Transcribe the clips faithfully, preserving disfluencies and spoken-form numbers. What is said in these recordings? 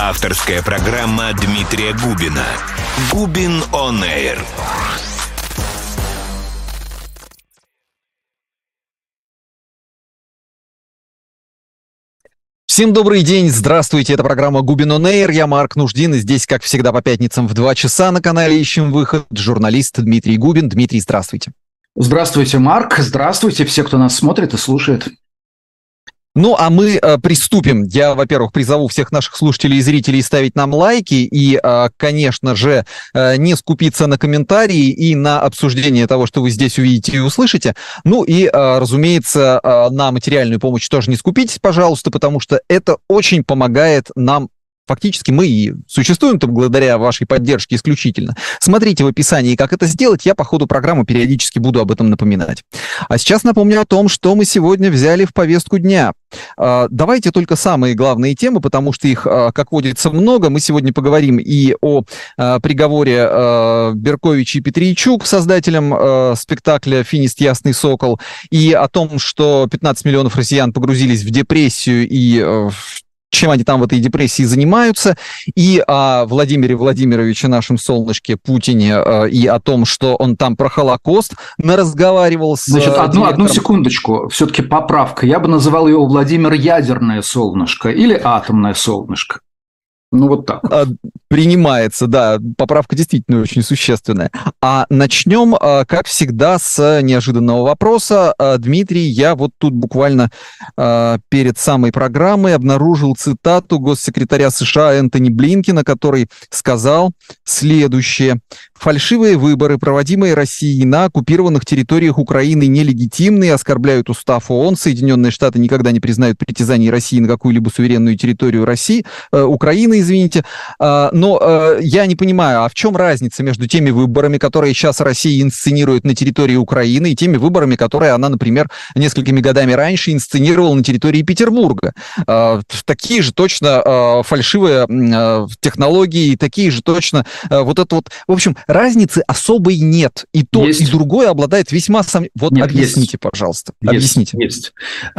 Авторская программа Дмитрия Губина. Губин On Air. Всем добрый день, здравствуйте, это программа Губин On Air, я Марк Нуждин, и здесь, как всегда, по пятницам в два часа на канале «Ищем выход» журналист Дмитрий Губин. Дмитрий, здравствуйте. Здравствуйте, Марк, здравствуйте все, кто нас смотрит и слушает. Ну, а мы э, приступим. Я, во-первых, призову всех наших слушателей и зрителей ставить нам лайки и, э, конечно же, э, не скупиться на комментарии и на обсуждение того, что вы здесь увидите и услышите. Ну и, э, разумеется, э, на материальную помощь тоже не скупитесь, пожалуйста, потому что это очень помогает нам. Фактически мы и существуем-то благодаря вашей поддержке исключительно. Смотрите в описании, как это сделать. Я по ходу программы периодически буду об этом напоминать. А сейчас напомню о том, что мы сегодня взяли в повестку дня. Давайте только самые главные темы, потому что их, как водится, много. Мы сегодня поговорим и о приговоре Беркович и Петрийчук, создателям спектакля «Финист. Ясный сокол», и о том, что пятнадцать миллионов россиян погрузились в депрессию и чем они там в этой депрессии занимаются, и о Владимире Владимировиче, нашем солнышке Путине, и о том, что он там про Холокост наразговаривал с... Значит, одну, одну секундочку, все-таки поправка. Я бы называл его Владимир Ядерное солнышко или Атомное солнышко. Ну, вот так. Принимается, да. Поправка действительно очень существенная. А начнем, как всегда, с неожиданного вопроса. Дмитрий, я вот тут буквально перед самой программой обнаружил цитату госсекретаря США Энтони Блинкена, который сказал следующее. «Фальшивые выборы, проводимые Россией на оккупированных территориях Украины, нелегитимны и оскорбляют устав ООН. Соединенные Штаты никогда не признают притязаний России на какую-либо суверенную территорию России, э, Украины, извините. Э, но э, я не понимаю, а в чем разница между теми выборами, которые сейчас Россия инсценирует на территории Украины, и теми выборами, которые она, например, несколькими годами раньше инсценировала на территории Петербурга? Э, такие же точно э, фальшивые э, технологии, такие же точно э, вот это вот... В общем, разницы особой нет. И то, есть. И другое обладает весьма сомнительным. Вот нет, объясните, есть. Пожалуйста. Есть, объясните. Есть.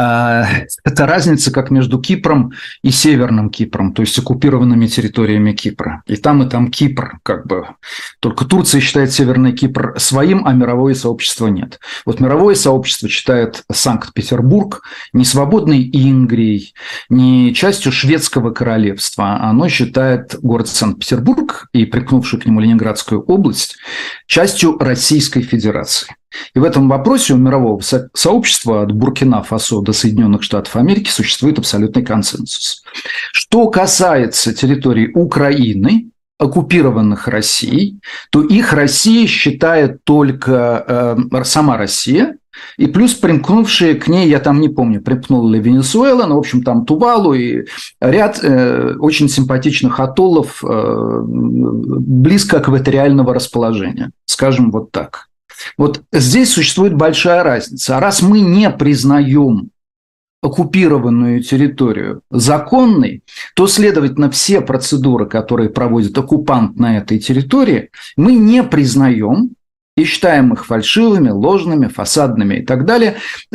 Это разница как между Кипром и Северным Кипром, то есть оккупированными территориями Кипра. И там, и там Кипр, как бы. Только Турция считает Северный Кипр своим, а мировое сообщество нет. Вот мировое сообщество считает Санкт-Петербург не свободной Ингрией, не частью шведского королевства. Оно считает город Санкт-Петербург и прикнувшую к нему Ленинградскую область область частью Российской Федерации. И в этом вопросе у мирового со- сообщества от Буркина-Фасо до Соединенных Штатов Америки существует абсолютный консенсус. Что касается территорий Украины, оккупированных Россией, то их Россия считает только э, сама Россия, и плюс примкнувшие к ней, я там не помню, примкнула ли Венесуэла, но, в общем, там Тувалу и ряд э, очень симпатичных атоллов э, близко экваториального расположения, скажем вот так. Вот здесь существует большая разница. А раз мы не признаем оккупированную территорию законной, то, следовательно, все процедуры, которые проводит оккупант на этой территории, мы не признаем и считаем их фальшивыми, ложными, фасадными и так далее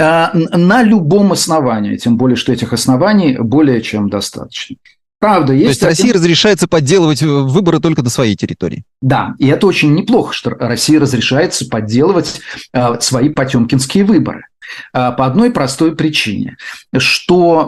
на любом основании, тем более, что этих оснований более чем достаточно. Правда, есть... То есть России один... разрешается подделывать выборы только на своей территории? Да, и это очень неплохо, что России разрешается подделывать э, свои потемкинские выборы. Э, по одной простой причине, что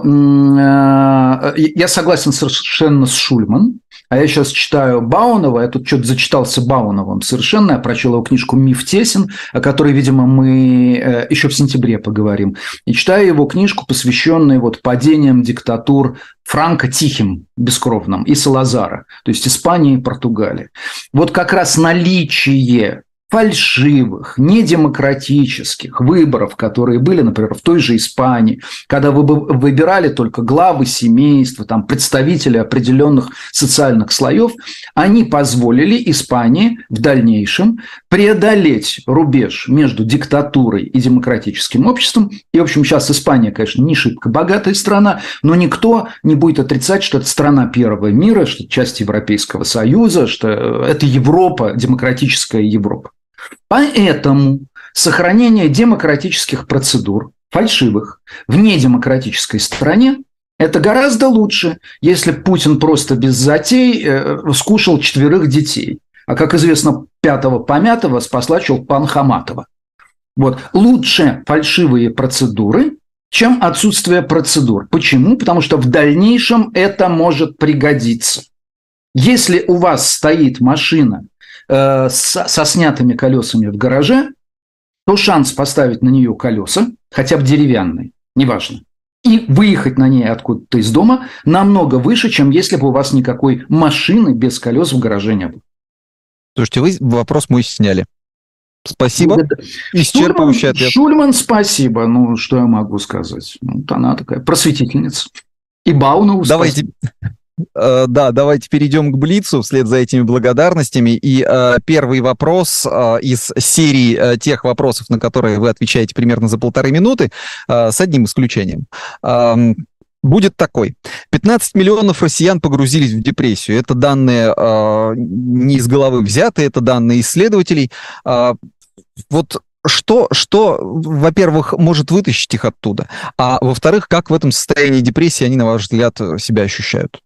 э, я согласен совершенно с Шульман, а я сейчас читаю Баунова, я тут что-то зачитался Бауновым совершенно, я прочел его книжку «Миф тесен», о которой, видимо, мы э, еще в сентябре поговорим, и читаю его книжку, посвященную вот падениям диктатур Франко Тихим, бескровным, и Салазара, то есть Испании и Португалии. Вот как раз наличие фальшивых, недемократических выборов, которые были, например, в той же Испании, когда вы выбирали только главы семейства, там, представителей определенных социальных слоев, они позволили Испании в дальнейшем преодолеть рубеж между диктатурой и демократическим обществом. И, в общем, сейчас Испания, конечно, не шибко богатая страна, но никто не будет отрицать, что это страна первого мира, что это часть Европейского Союза, что это Европа, демократическая Европа. Поэтому сохранение демократических процедур, фальшивых, в недемократической стране Это гораздо лучше, если Путин просто без затей э, скушал четверых детей. А, как известно, пятого помятого спасла Чулпан Хаматова. Вот. Лучше фальшивые процедуры, чем отсутствие процедур. Почему? Потому что в дальнейшем это может пригодиться. Если у вас стоит машина э, с, со снятыми колесами в гараже, то шанс поставить на нее колеса, хотя бы деревянные, неважно, и выехать на ней откуда-то из дома намного выше, чем если бы у вас никакой машины без колес в гараже не было. Слушайте, вы вопрос мой сняли. Спасибо. Исчерпывающий ответ. Шульман, спасибо. Ну, что я могу сказать? Ну, она такая просветительница. И Баунову Давайте... Да, давайте перейдем к Блицу вслед за этими благодарностями. И э, первый вопрос э, из серии э, тех вопросов, на которые вы отвечаете примерно за полторы минуты, э, с одним исключением. Э, будет такой. пятнадцать миллионов россиян погрузились в депрессию. Это данные э, не из головы взяты, это данные исследователей. Э, вот Что, что, во-первых, может вытащить их оттуда? А во-вторых, как в этом состоянии депрессии они, на ваш взгляд, себя ощущают?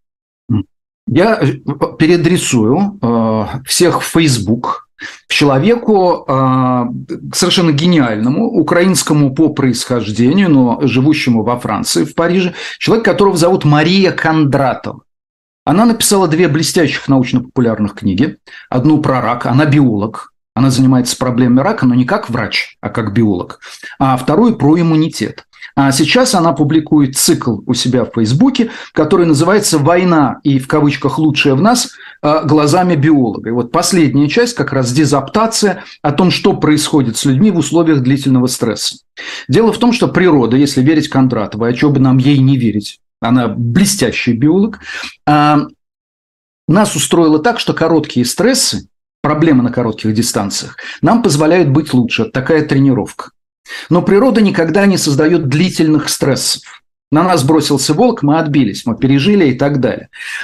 Я переадресую э, всех в Facebook к человеку э, совершенно гениальному, украинскому по происхождению, но живущему во Франции, в Париже, человек, которого зовут Мария Кондратова. Она написала две блестящих научно-популярных книги. Одну про рак, она биолог. Она занимается проблемами рака, но не как врач, а как биолог. А вторую про иммунитет. А сейчас она публикует цикл у себя в Фейсбуке, который называется «Война» и в кавычках «лучшее в нас» глазами биолога. И вот последняя часть как раз дезаптация о том, что происходит с людьми в условиях длительного стресса. Дело в том, что природа, если верить Кондратовой, а чего бы нам ей не верить, она блестящий биолог, нас устроила так, что короткие стрессы, проблемы на коротких дистанциях, нам позволяют быть лучше. Такая тренировка. Но природа никогда не создает длительных стрессов. На нас бросился волк, мы отбились, мы пережили и так далее.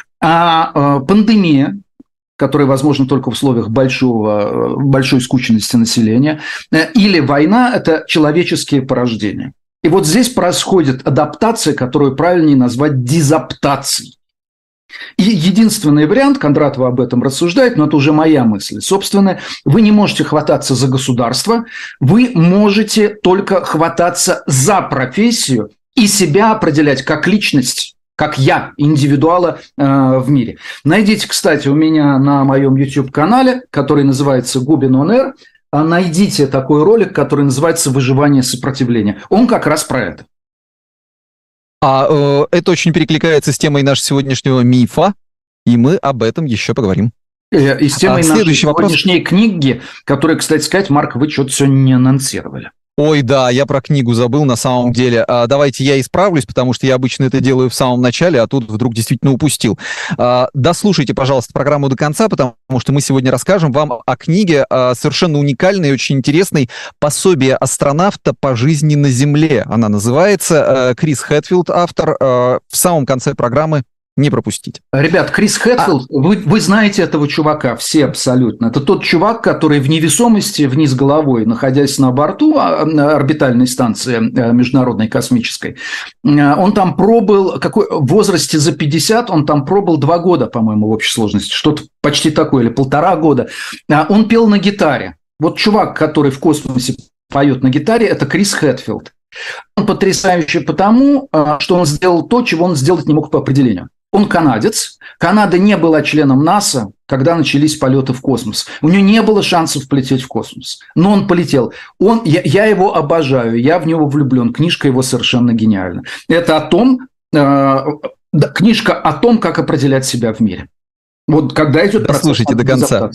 А э, пандемия, которая возможна только в условиях большого, большой скученности населения, э, или война – это человеческие порождения. И вот здесь происходит адаптация, которую правильнее назвать дезаптацией. И единственный вариант, Кондратова об этом рассуждает, но это уже моя мысль, собственно, вы не можете хвататься за государство, вы можете только хвататься за профессию и себя определять как личность, как я, индивидуала э, в мире. Найдите, кстати, у меня на моем YouTube-канале, который называется Губин он эр, найдите такой ролик, который называется «Выживание сопротивления». Он как раз про это. А э, это очень перекликается с темой нашего сегодняшнего мифа, и мы об этом еще поговорим. И с темой а нашей сегодняшней вопрос... книги, которую, кстати сказать, Марк, вы что-то сегодня не анонсировали. Ой, да, я про книгу забыл на самом деле. А, давайте я исправлюсь, потому что я обычно это делаю в самом начале, а тут вдруг действительно упустил. А, дослушайте, пожалуйста, программу до конца, потому что мы сегодня расскажем вам о книге а, совершенно уникальной и очень интересной «Пособие астронавта по жизни на Земле». Она называется. Крис Хэтфилд, автор. А, в самом конце программы не пропустить. Ребят, Крис Хэтфилд, а... вы, вы знаете этого чувака, все абсолютно. Это тот чувак, который в невесомости, вниз головой, находясь на борту орбитальной станции международной космической, он там пробыл, какой, в возрасте за пятьдесят, он там пробыл два года, по-моему, в общей сложности, что-то почти такое, или полтора года. Он пел на гитаре. Вот чувак, который в космосе поет на гитаре, это Крис Хэтфилд. Он потрясающий потому, что он сделал то, чего он сделать не мог по определению. Он канадец. Канада не была членом НАСА, когда начались полеты в космос. У него не было шансов полететь в космос. Но он полетел. Он, я, я его обожаю, я в него влюблен. Книжка его совершенно гениальна. Это о том, э, книжка о том, как определять себя в мире. Вот когда идет процесс. Слушайте до конца.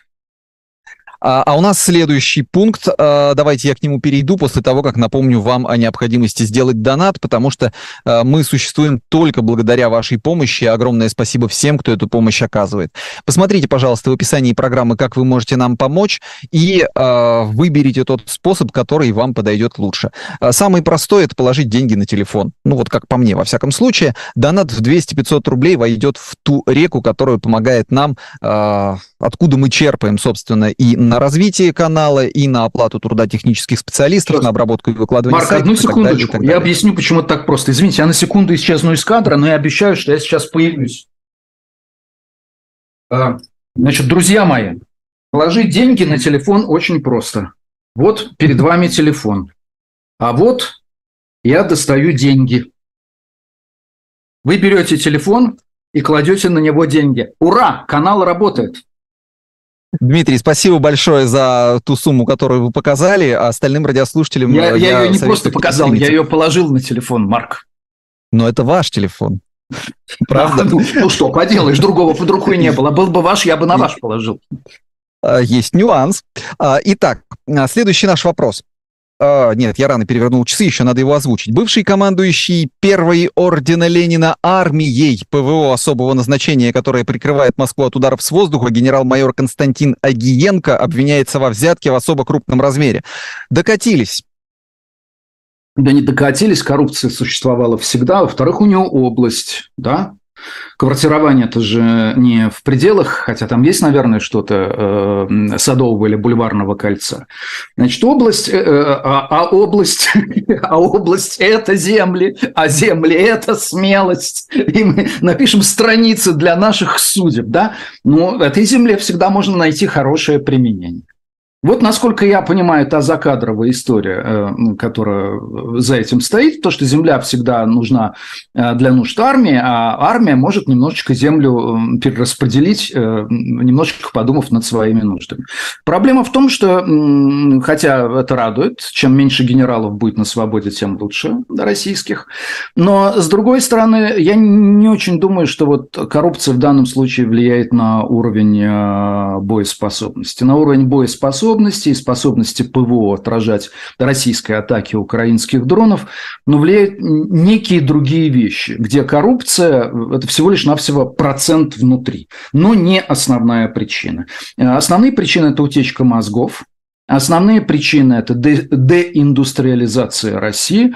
А, а у нас следующий пункт. А, давайте я к нему перейду после того, как напомню вам о необходимости сделать донат, потому что а, мы существуем только благодаря вашей помощи. Огромное спасибо всем, кто эту помощь оказывает. Посмотрите, пожалуйста, в описании программы, как вы можете нам помочь, и а, выберите тот способ, который вам подойдет лучше. А, самый простой – это положить деньги на телефон. Ну вот как по мне, во всяком случае. Донат в двести-пятьсот рублей войдет в ту реку, которая помогает нам, а, откуда мы черпаем, собственно, и на развитие канала, и на оплату труда технических специалистов, Сейчас. на обработку и выкладывание Марк, сайтов. Марк, одну секундочку. Я объясню, почему это так просто. Извините, я на секунду исчезну из кадра, но я обещаю, что я сейчас появлюсь. Значит, друзья мои, положить деньги на телефон очень просто. Вот перед вами телефон. А вот я достаю деньги. Вы берете телефон и кладете на него деньги. Ура! Канал работает. Дмитрий, спасибо большое за ту сумму, которую вы показали. А остальным радиослушателям... Я, я, я ее не просто показал, я ее положил на телефон, Марк. Но это ваш телефон. Правда? Ну, ну что, поделаешь, другого под рукой не было. Был бы ваш, я бы на ваш положил. Есть нюанс. Итак, следующий наш вопрос. Нет, я рано перевернул часы, еще надо его озвучить. Бывший командующий первой ордена Ленина армией ПВО особого назначения, которая прикрывает Москву от ударов с воздуха, генерал-майор Константин Агиенко обвиняется во взятке в особо крупном размере. Докатились. Да не докатились, коррупция существовала всегда. Во-вторых, у него область, да? Квартирование это же не в пределах, хотя там есть, наверное, что-то э, Садового или Бульварного кольца. Значит, область, э, а, а область, а область это земли, а земли это смелость. И мы напишем страницы для наших судеб, да? Но этой земле всегда можно найти хорошее применение. Вот, насколько я понимаю, та закадровая история, которая за этим стоит, то, что земля всегда нужна для нужд армии, а армия может немножечко землю перераспределить, немножечко подумав над своими нуждами. Проблема в том, что, хотя это радует, чем меньше генералов будет на свободе, тем лучше, российских, но, с другой стороны, я не очень думаю, что вот коррупция в данном случае влияет на уровень боеспособности. На уровень боеспособности и способности ПВО отражать российские атаки украинских дронов, но влияют некие другие вещи, где коррупция – это всего лишь навсего процент внутри, но не основная причина. Основные причины – это утечка мозгов. Основные причины – это де- деиндустриализация России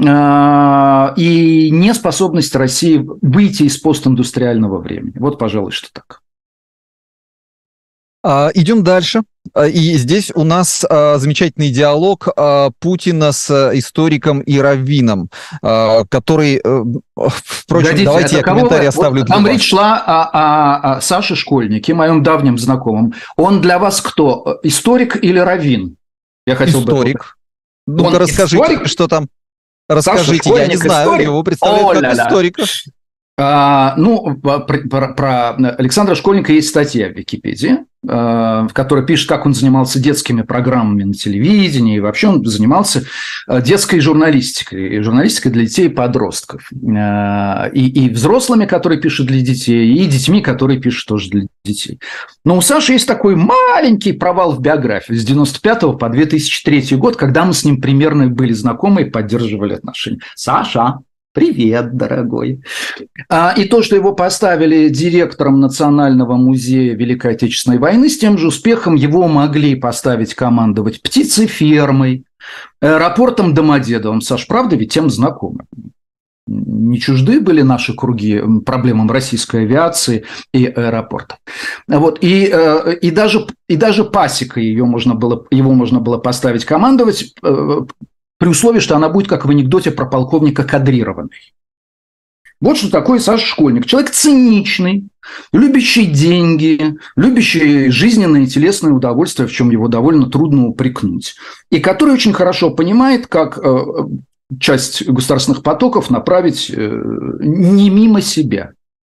э- и неспособность России выйти из постиндустриального времени. Вот, пожалуй, что так. Идем дальше. И здесь у нас а, замечательный диалог а, Путина с историком и раввином, а, который, а, впрочем, Годите, давайте я комментарий оставлю. Вот, там речь шла о, о, о Саше Школьнике, моем давнем знакомом. Он для вас кто, историк или раввин? Я хотел историк. Бы... Ну-ка расскажите, историк? Что там. Расскажите, я не знаю, историк? Его представляют как историка. А, ну, про, про, про Александра Школьника есть статья в Википедии, в которой пишет, как он занимался детскими программами на телевидении, и вообще он занимался детской журналистикой, журналистикой для детей и подростков, и, и взрослыми, которые пишут для детей, и детьми, которые пишут тоже для детей. Но у Саши есть такой маленький провал в биографии с девяносто пятого по две тысячи третий год, когда мы с ним примерно были знакомы и поддерживали отношения. Саша! Привет, дорогой. И то, что его поставили директором Национального музея Великой Отечественной войны, с тем же успехом его могли поставить командовать птицефермой, аэропортом Домодедовым. Саш, правда, ведь тем знакомы. Не чужды были наши круги проблемам российской авиации и аэропорта. Вот. И, и, даже, и даже пасекой ее можно было, его можно было поставить командовать, при условии, что она будет, как в анекдоте про полковника, кадрированной. Вот что такое Саша Школьник. Человек циничный, любящий деньги, любящий жизненное и телесное удовольствие, в чем его довольно трудно упрекнуть. И который очень хорошо понимает, как часть государственных потоков направить не мимо себя.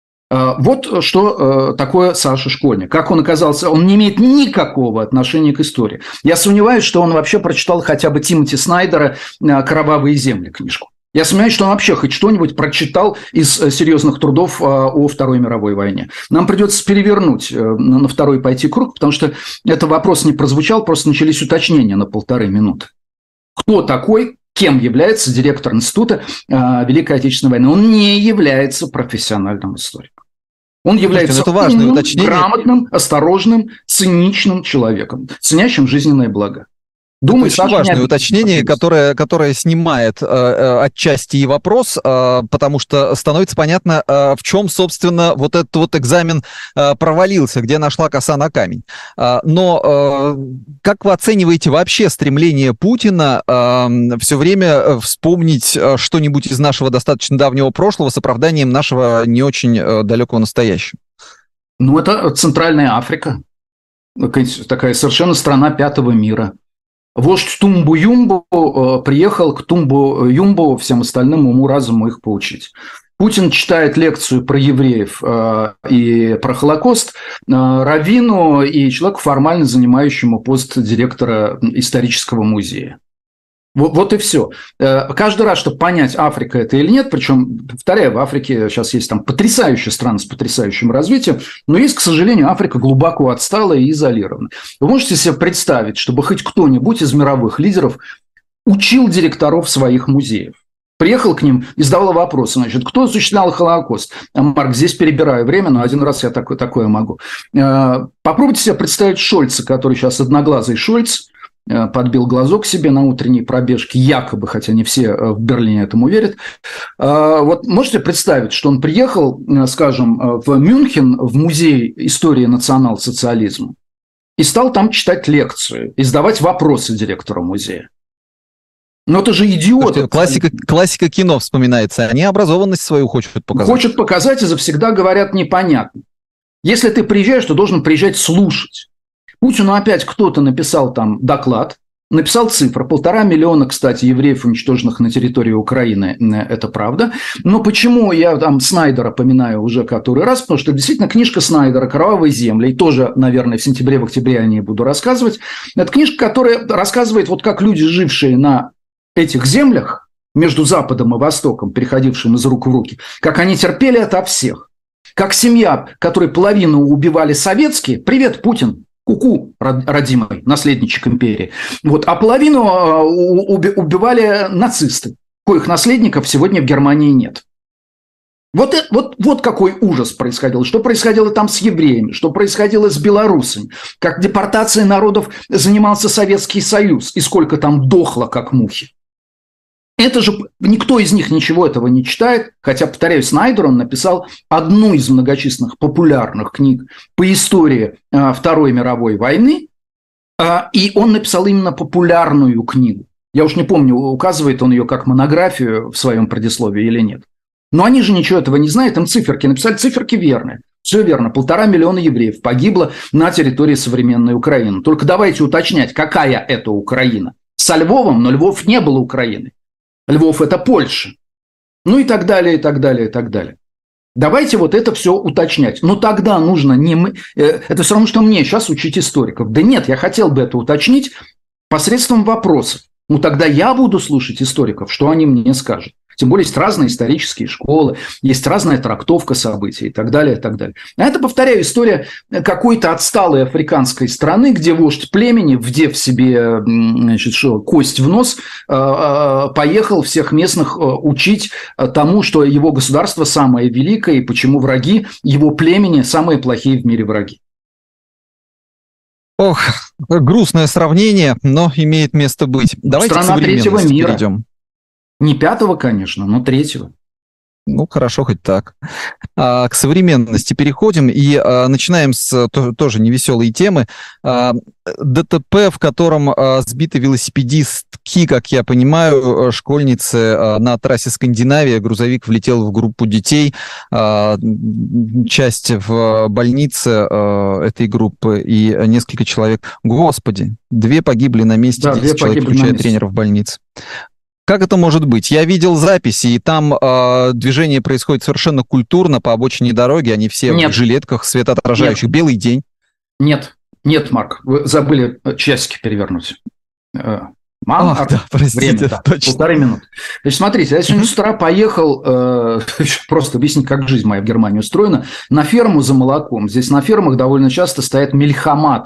Вот что такое Саша Школьник. Как он оказался, он не имеет никакого отношения к истории. Я сомневаюсь, что он вообще прочитал хотя бы Тимоти Снайдера «Кровавые земли» книжку. Я сомневаюсь, что он вообще хоть что-нибудь прочитал из серьезных трудов о Второй мировой войне. Нам придется перевернуть на второй пойти круг, потому что этот вопрос не прозвучал, просто начались уточнения на полторы минуты. Кто такой? Кем является директор Института Великой Отечественной войны? Он не является профессиональным историком. Он является это важное умным, уточнение. Грамотным, осторожным, циничным человеком, ценящим жизненное благо. Думаю, это очень важное уточнение, которое, которое снимает э, отчасти и вопрос, э, потому что становится понятно, э, в чем, собственно, вот этот вот экзамен э, провалился, где нашла коса на камень. Э, но э, как вы оцениваете вообще стремление Путина э, все время вспомнить что-нибудь из нашего достаточно давнего прошлого с оправданием нашего не очень э, далекого настоящего? Ну, это Центральная Африка, такая совершенно страна пятого мира. Вождь Тумбу-Юмбу э, приехал к Тумбу-Юмбу всем остальным уму-разуму их поучить. Путин читает лекцию про евреев э, и про Холокост э, раввину и человеку, формально занимающему пост директора исторического музея. Вот, вот и все. Каждый раз, чтобы понять, Африка это или нет, причем, повторяю, в Африке сейчас есть там потрясающие страны с потрясающим развитием, но есть, к сожалению, Африка глубоко отсталая и изолирована. Вы можете себе представить, чтобы хоть кто-нибудь из мировых лидеров учил директоров своих музеев? Приехал к ним и задавал вопросы, значит, кто осуществлял Холокост? Марк, здесь перебираю время, но один раз я такое, такое могу. Попробуйте себе представить Шольца, который сейчас одноглазый Шольц, подбил глазок себе на утренней пробежке, якобы, хотя не все в Берлине этому верят. Вот можете представить, что он приехал, скажем, в Мюнхен, в музей истории национал-социализма, и стал там читать лекцию, и задавать вопросы директору музея. Но это же идиот. Слушайте, классика, классика кино вспоминается. Они образованность свою хотят показать. Хочет показать, и завсегда говорят непонятно. Если ты приезжаешь, то должен приезжать слушать. Путину опять кто-то написал там доклад, написал цифру. Полтора миллиона, кстати, евреев, уничтоженных на территории Украины. Это правда. Но почему я там Снайдера поминаю уже который раз? Потому что действительно книжка Снайдера «Кровавые земли», и тоже, наверное, в сентябре, в октябре о ней буду рассказывать. Это книжка, которая рассказывает, вот как люди, жившие на этих землях, между Западом и Востоком, переходившим из рук в руки, как они терпели ото всех. Как семья, которой половину убивали советские, привет, Путин, ку-ку, родимый, наследничек империи. Вот, а половину убивали нацисты, коих наследников сегодня в Германии нет. Вот, вот, вот какой ужас происходил. Что происходило там с евреями, что происходило с белорусами, как депортацией народов занимался Советский Союз, и сколько там дохло, как мухи. Это же никто из них ничего этого не читает, хотя, повторяю, Снайдер, он написал одну из многочисленных популярных книг по истории а, Второй мировой войны, а, и он написал именно популярную книгу. Я уж не помню, указывает он ее как монографию в своем предисловии или нет. Но они же ничего этого не знают, им циферки написали, циферки верные. Все верно, полтора миллиона евреев погибло на территории современной Украины. Только давайте уточнять, какая это Украина. Со Львовом, но Львов не был Украиной. Львов – это Польша. Ну и так далее, и так далее, и так далее. Давайте вот это все уточнять. Но тогда нужно не мы... Это все равно, что мне сейчас учить историков. Да нет, я хотел бы это уточнить посредством вопросов. Ну тогда я буду слушать историков, что они мне скажут. Тем более есть разные исторические школы, есть разная трактовка событий и так далее, и так далее. А это, повторяю, история какой-то отсталой африканской страны, где вождь племени, вдев себе, значит, что, кость в нос, поехал всех местных учить тому, что его государство самое великое, и почему враги его племени самые плохие в мире враги. Ох, грустное сравнение, но имеет место быть. Давайте страна к третьего мира. Перейдем. Не пятого, конечно, но третьего. Ну, хорошо, хоть так. А, к современности переходим и а, начинаем с то, тоже невеселой темы. А, ДТП, в котором а, сбиты велосипедистки, как я понимаю, школьницы а, на трассе Скандинавия. Грузовик влетел в группу детей. А, часть в больнице а, этой группы и несколько человек. Господи, две погибли на месте, да, десять человек, включая тренера в больнице. Как это может быть? Я видел записи, и там э, движение происходит совершенно культурно по обочине дороги. Они все нет. в жилетках светоотражающих. Нет. Белый день. Нет, нет, Марк, вы забыли часики перевернуть. Мам, Ах, а, да, простите, время, да, полторы минуты. Значит, смотрите, я сегодня с утра поехал, э, просто объяснить, как жизнь моя в Германии устроена, на ферму за молоком. Здесь на фермах довольно часто стоят мельхоматы.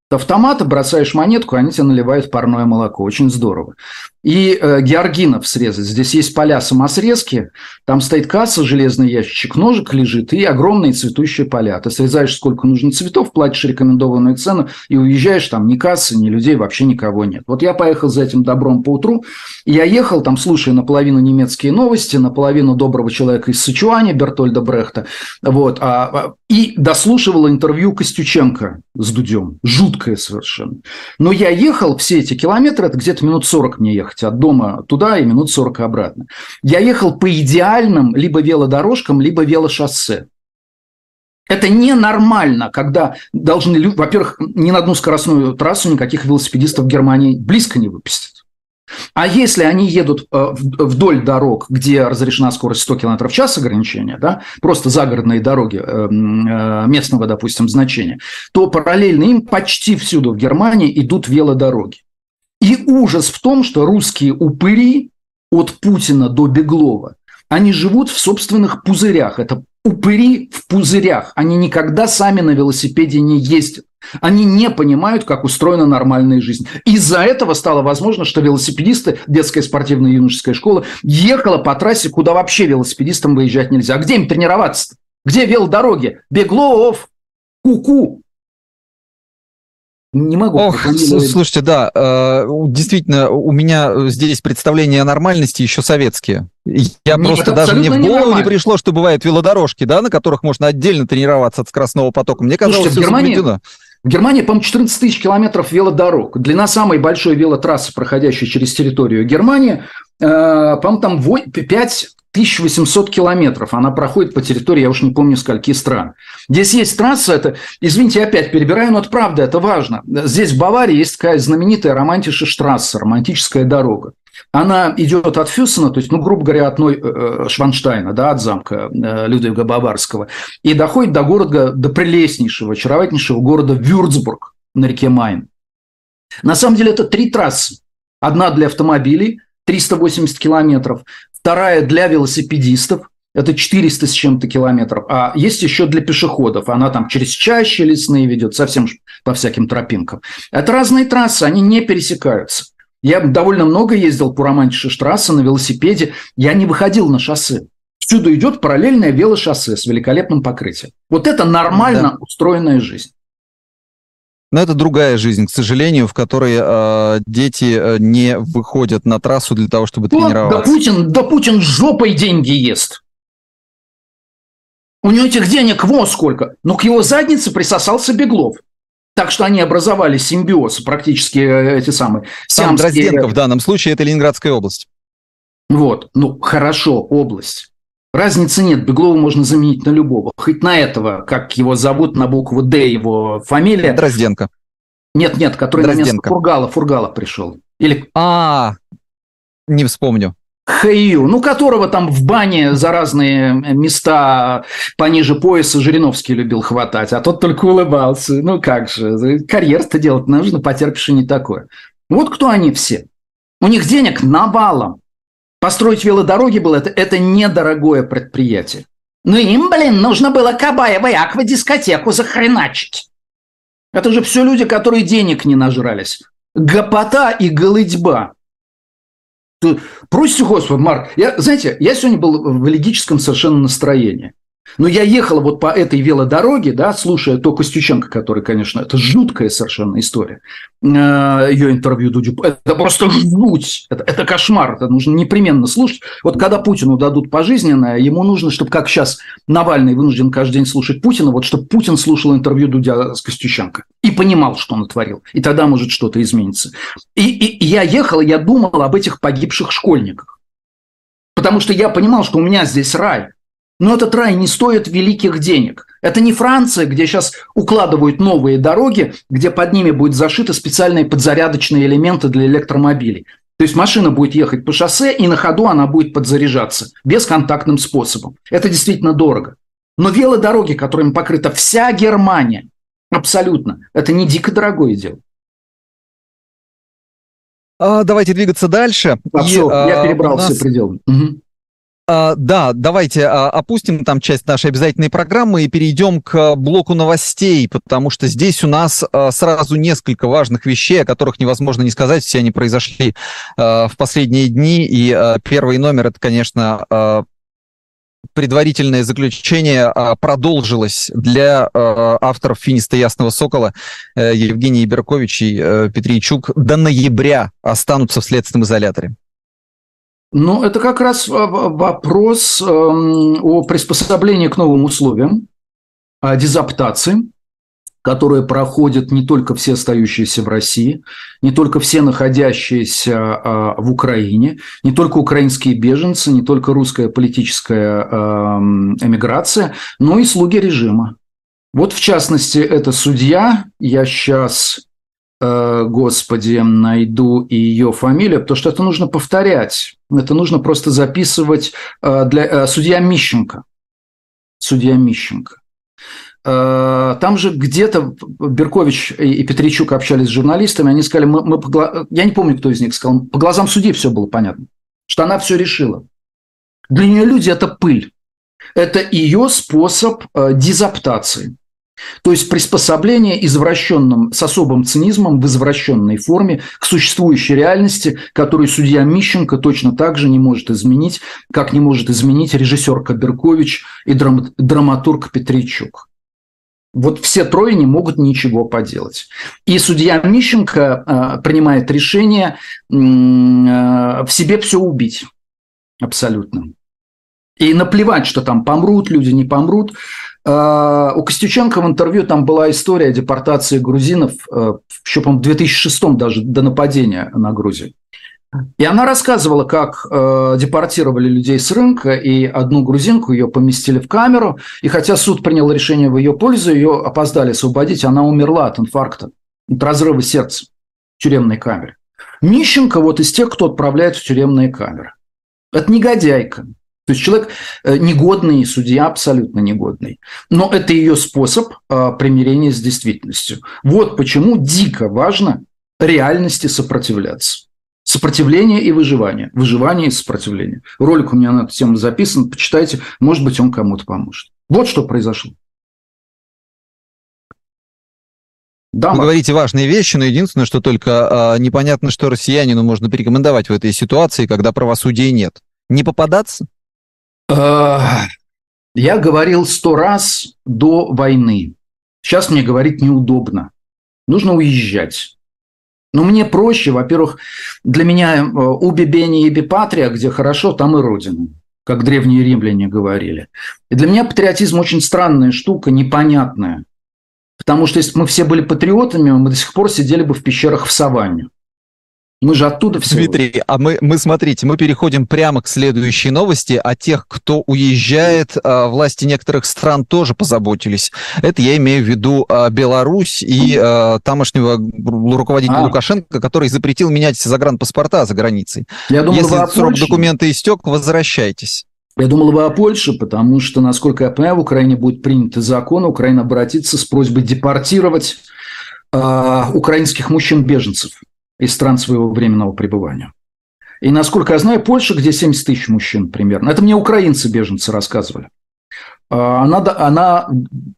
автомата, бросаешь монетку, они тебе наливают парное молоко. Очень здорово. И э, георгинов срезать. Здесь есть поля самосрезки, там стоит касса, железный ящичек, ножик лежит и огромные цветущие поля. Ты срезаешь сколько нужно цветов, платишь рекомендованную цену и уезжаешь, там ни кассы, ни людей, вообще никого нет. Вот я поехал за этим добром поутру, и я ехал, там слушая наполовину немецкие новости, наполовину доброго человека из Сычуани, Бертольда Брехта, вот, а, и дослушивал интервью Костюченко с Дудем. Жуткое совершенно. Но я ехал все эти километры, это где-то минут сорок мне ехать от дома туда и минут сорок обратно. Я ехал по идеальным либо велодорожкам, либо велошоссе. Это ненормально, когда должны... Во-первых, ни на одну скоростную трассу никаких велосипедистов в Германии близко не выпустят. А если они едут вдоль дорог, где разрешена скорость сто километров в час ограничения, да, просто загородные дороги местного, допустим, значения, то параллельно им почти всюду в Германии идут велодороги. И ужас в том, что русские упыри от Путина до Беглова, они живут в собственных пузырях. Это упыри в пузырях. Они никогда сами на велосипеде не ездят. Они не понимают, как устроена нормальная жизнь. Из-за этого стало возможно, что велосипедисты, детская спортивная юношеская школа, ехала по трассе, куда вообще велосипедистам выезжать нельзя. А где им тренироваться-то? Где велодороги? Беглов! Ку-ку! Не могу. Ох, слушайте, да, действительно, у меня здесь представления о нормальности еще советские. Я Нет, просто даже мне в голову не пришло, что бывают велодорожки, да, на которых можно отдельно тренироваться от скоростного потока. Мне казалось, Слушайте, все соблюдено. В Германии, по-моему, четырнадцать тысяч километров велодорог. Длина самой большой велотрассы, проходящей через территорию Германии, э, по-моему, там пять тысяч восемьсот километров. Она проходит по территории, я уж не помню, скольки стран. Здесь есть трасса, это, извините, я опять перебираю, но это правда, это важно. Здесь в Баварии есть такая знаменитая романтисche Straße, романтическая дорога. Она идет от Фюссена, то есть, ну, грубо говоря, от э, Шванштайна, да, от замка э, Людвига Баварского, и доходит до города, до прелестнейшего, очаровательнейшего города Вюрцбург на реке Майн. На самом деле это три трассы. Одна для автомобилей, триста восемьдесят километров, вторая для велосипедистов, это четыреста с чем-то километров, а есть еще для пешеходов, она там через чащи лесные ведет, совсем по всяким тропинкам. Это разные трассы, они не пересекаются. Я довольно много ездил по романтисche Straße на велосипеде. Я не выходил на шоссе. Всюду идет параллельное велошоссе с великолепным покрытием. Вот это нормально да. устроенная жизнь. Но это другая жизнь, к сожалению, в которой э, дети не выходят на трассу для того, чтобы вот, тренироваться. Да Путин, да Путин жопой деньги ест. У него этих денег во сколько. Но к его заднице присосался Беглов. Так что они образовали симбиоз, практически эти самые... Сам Дрозденко в данном случае это Ленинградская область. Вот, ну хорошо, область. Разницы нет, Беглова можно заменить на любого. Хоть на этого, как его зовут, на букву «Д» его фамилия. Дрозденко. Нет, нет, который Дрозденко. На место Фургала, Фургала пришел. Или... А, не вспомню. Хэйю, ну, которого там в бане за разные места пониже пояса Жириновский любил хватать, а тот только улыбался. Ну, как же, карьер-то делать нужно, потерпишь и не такое. Вот кто они все. У них денег навалом. Построить велодороги было, это, это недорогое предприятие. Ну, им, блин, нужно было Кабаева и аквадискотеку захреначить. Это же все люди, которые денег не нажрались. Гопота и голыдьба. Простите, Господи, Марк, я, знаете, я сегодня был в элегическом совершенно настроении. Но я ехал вот по этой велодороге, да, слушая то Костюченко, который, конечно, это жуткая совершенно история, ее интервью Дудю. Это просто жуть, это, это кошмар, это нужно непременно слушать. Вот когда Путину дадут пожизненное, ему нужно, чтобы, как сейчас Навальный вынужден каждый день слушать Путина, вот чтобы Путин слушал интервью Дудя с Костюченко и понимал, что он натворил. И тогда, может, что-то изменится. И, и, и я ехал, я думал об этих погибших школьниках. Потому что я понимал, что у меня здесь рай. Но этот рай не стоит великих денег. Это не Франция, где сейчас укладывают новые дороги, где под ними будут зашиты специальные подзарядочные элементы для электромобилей. То есть машина будет ехать по шоссе, и на ходу она будет подзаряжаться бесконтактным способом. Это действительно дорого. Но велодороги, которыми покрыта вся Германия, абсолютно, это не дико дорогое дело. А, давайте двигаться дальше. А, и, все, а, я перебрал нас... все пределы. Угу. А, да, давайте а, опустим там часть нашей обязательной программы и перейдем к блоку новостей, потому что здесь у нас а, сразу несколько важных вещей, о которых невозможно не сказать, все они произошли а, в последние дни, и а, первый номер — это, конечно, а, предварительное заключение а, продолжилось для а, авторов «Финиста Ясного Сокола» а, Евгений Беркович и а, Петрийчук до ноября останутся в следственном изоляторе. Ну, это как раз вопрос э, о приспособлении к новым условиям, о дезаптации, которая проходит не только все остающиеся в России, не только все находящиеся э, в Украине, не только украинские беженцы, не только русская политическая э, эмиграция, но и слуги режима. Вот, в частности, это судья, я сейчас... Господи, найду ее фамилию, потому что это нужно повторять. Это нужно просто записывать для судья Мищенко. Судья Мищенко. Там же где-то Беркович и Петрийчук общались с журналистами, они сказали, мы, мы по... я не помню, кто из них сказал, по глазам судьи все было понятно, что она все решила. Для нее люди – это пыль. Это ее способ дезаптации. То есть приспособление извращенным, с особым цинизмом в извращенной форме к существующей реальности, которую судья Мищенко точно так же не может изменить, как не может изменить режиссер Беркович и драм- драматург Петрийчук. Вот все трое не могут ничего поделать. И судья Мищенко э, принимает решение э, в себе все убить. Абсолютно. И наплевать, что там помрут люди, не помрут. У Костюченко в интервью там была история о депортации грузинов еще, по-моему, в две тысячи шестом даже, до нападения на Грузию. И она рассказывала, как депортировали людей с рынка, и одну грузинку ее поместили в камеру, и хотя суд принял решение в ее пользу, ее опоздали освободить, она умерла от инфаркта, от разрыва сердца в тюремной камере. Мищенко вот из тех, кто отправляет в тюремные камеры. Это негодяйка. То есть человек негодный, судья абсолютно негодный. Но это ее способ а, примирения с действительностью. Вот почему дико важно реальности сопротивляться. Сопротивление и выживание. Выживание и сопротивление. Ролик у меня на эту тему записан, почитайте, может быть, он кому-то поможет. Вот что произошло. Да, вы говорите важные вещи, но единственное, что только а, непонятно, что россиянину можно порекомендовать в этой ситуации, когда правосудия нет. Не попадаться? Я говорил сто раз до войны. Сейчас мне говорить неудобно. Нужно уезжать. Но мне проще, во-первых, для меня «Уби бени иби патрия», где хорошо, там и родина, как древние римляне говорили. И для меня патриотизм очень странная штука, непонятная. Потому что если бы мы все были патриотами, мы до сих пор сидели бы в пещерах в саванне. Мы же оттуда все. Дмитрий, а мы, мы, смотрите, мы переходим прямо к следующей новости. О тех, кто уезжает, власти некоторых стран тоже позаботились. Это я имею в виду Беларусь и а, тамошнего руководителя а. Лукашенко, который запретил менять загранпаспорта за границей. Я думал, если срок документа истек, возвращайтесь. Я думал, вы о Польше, потому что, насколько я понимаю, в Украине будет принят закон, Украина обратится с просьбой депортировать э, украинских мужчин-беженцев из стран своего временного пребывания. И, насколько я знаю, Польша, где семьдесят тысяч мужчин примерно. Это мне украинцы-беженцы рассказывали. Она, она,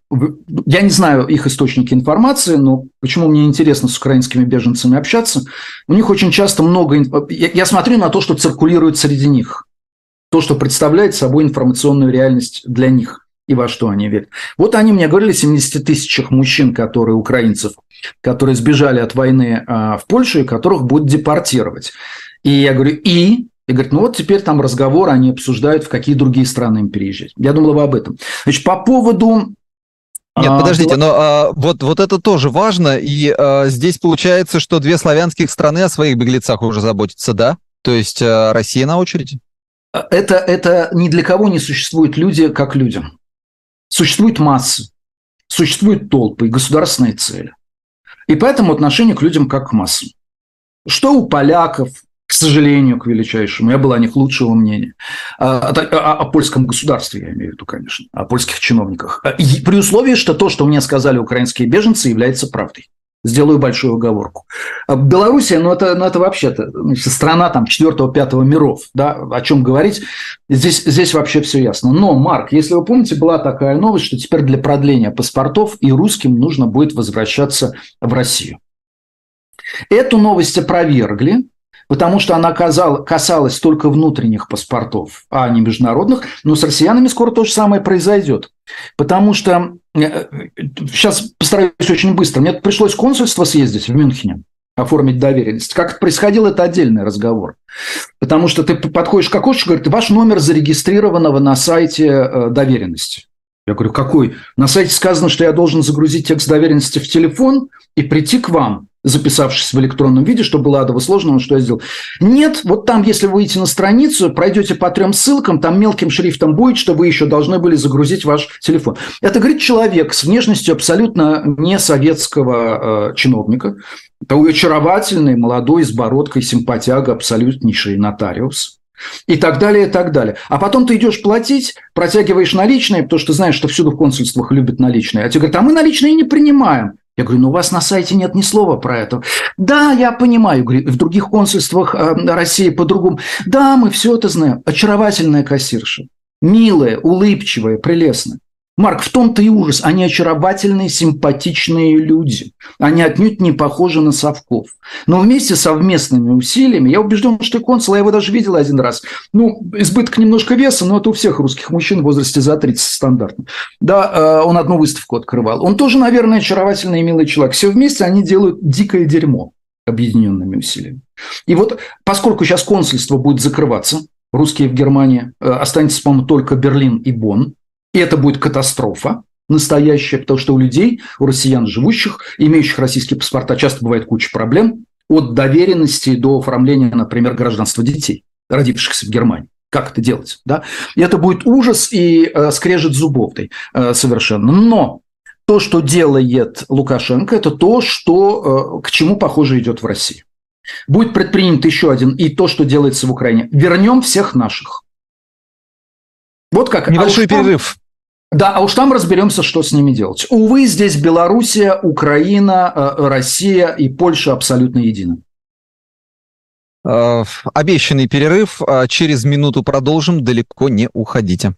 я не знаю их источники информации, но почему мне интересно с украинскими беженцами общаться, у них очень часто много... Я, я смотрю на то, что циркулирует среди них. То, что представляет собой информационную реальность для них и во что они верят. Вот они мне говорили о семидесяти тысячах мужчин, которые, украинцев, которые сбежали от войны а, в Польшу и которых будут депортировать. И я говорю, и... И говорит, ну вот теперь там разговор, они обсуждают, в какие другие страны им переезжать. Я думал вы об этом. Значит, по поводу... Нет, подождите, но а, вот, вот это тоже важно. И а, здесь получается, что две славянских страны о своих беглецах уже заботятся, да? То есть а, Россия на очереди? Это, это ни для кого не существуют люди как люди. Существуют массы, существуют толпы и государственные цели. И поэтому отношение к людям как к массам. Что у поляков, к сожалению, к величайшему, я был о них лучшего мнения, о, о, о польском государстве, я имею в виду, конечно, о польских чиновниках. И при условии, что то, что мне сказали украинские беженцы, является правдой. Сделаю большую оговорку. Белоруссия, ну это, ну это вообще-то значит, страна там четвертого-пятого миров, да, о чем говорить, здесь, здесь вообще все ясно. Но, Марк, если вы помните, была такая новость, что теперь для продления паспортов и русским нужно будет возвращаться в Россию. Эту новость опровергли, потому что она касалась только внутренних паспортов, а не международных. Но с россиянами скоро то же самое произойдет. Потому что, сейчас постараюсь очень быстро, мне пришлось в консульство съездить в Мюнхене, оформить доверенность. Как это происходило, это отдельный разговор. Потому что ты подходишь к окошечку, говорит, ваш номер зарегистрированного на сайте доверенности. Я говорю, какой? На сайте сказано, что я должен загрузить текст доверенности в телефон и прийти к вам, записавшись в электронном виде, что было адово сложно, что я сделал. Нет, вот там, если вы выйдете на страницу, пройдете по трем ссылкам, там мелким шрифтом будет, что вы еще должны были загрузить ваш телефон. Это, говорит, человек с внешностью абсолютно не советского э, чиновника. Это очаровательный, молодой, с бородкой, симпатяга, абсолютнейший нотариус. И так далее, и так далее. А потом ты идешь платить, протягиваешь наличные, потому что ты знаешь, что всюду в консульствах любят наличные. А тебе говорят, а мы наличные не принимаем. Я говорю, ну у вас на сайте нет ни слова про это. Да, я понимаю, говорю, в других консульствах России по-другому. Да, мы все это знаем. Очаровательная кассирша. Милая, улыбчивая, прелестная. Марк, в том-то и ужас. Они очаровательные, симпатичные люди. Они отнюдь не похожи на совков. Но вместе с совместными усилиями, я убежден, что и консул, я его даже видел один раз. Ну, избыток немножко веса, но это у всех русских мужчин в возрасте за тридцать стандартно. Да, он одну выставку открывал. Он тоже, наверное, очаровательный и милый человек. Все вместе они делают дикое дерьмо объединенными усилиями. И вот, поскольку сейчас консульство будет закрываться, русские в Германии, останется, по-моему, только Берлин и Бонн, и это будет катастрофа настоящая, потому что у людей, у россиян, живущих, имеющих российские паспорта, часто бывает куча проблем, от доверенности до оформления, например, гражданства детей, родившихся в Германии. Как это делать? Да? И это будет ужас и э, скрежет зубов э, совершенно. Но то, что делает Лукашенко, это то, что, э, к чему, похоже, идет в России. Будет предпринят еще один, и то, что делается в Украине. Вернем всех наших. Вот как. Небольшой а там, перерыв. Да, а уж там разберемся, что с ними делать. Увы, здесь Белоруссия, Украина, Россия и Польша абсолютно едины. Обещанный перерыв. Через минуту продолжим. Далеко не уходите.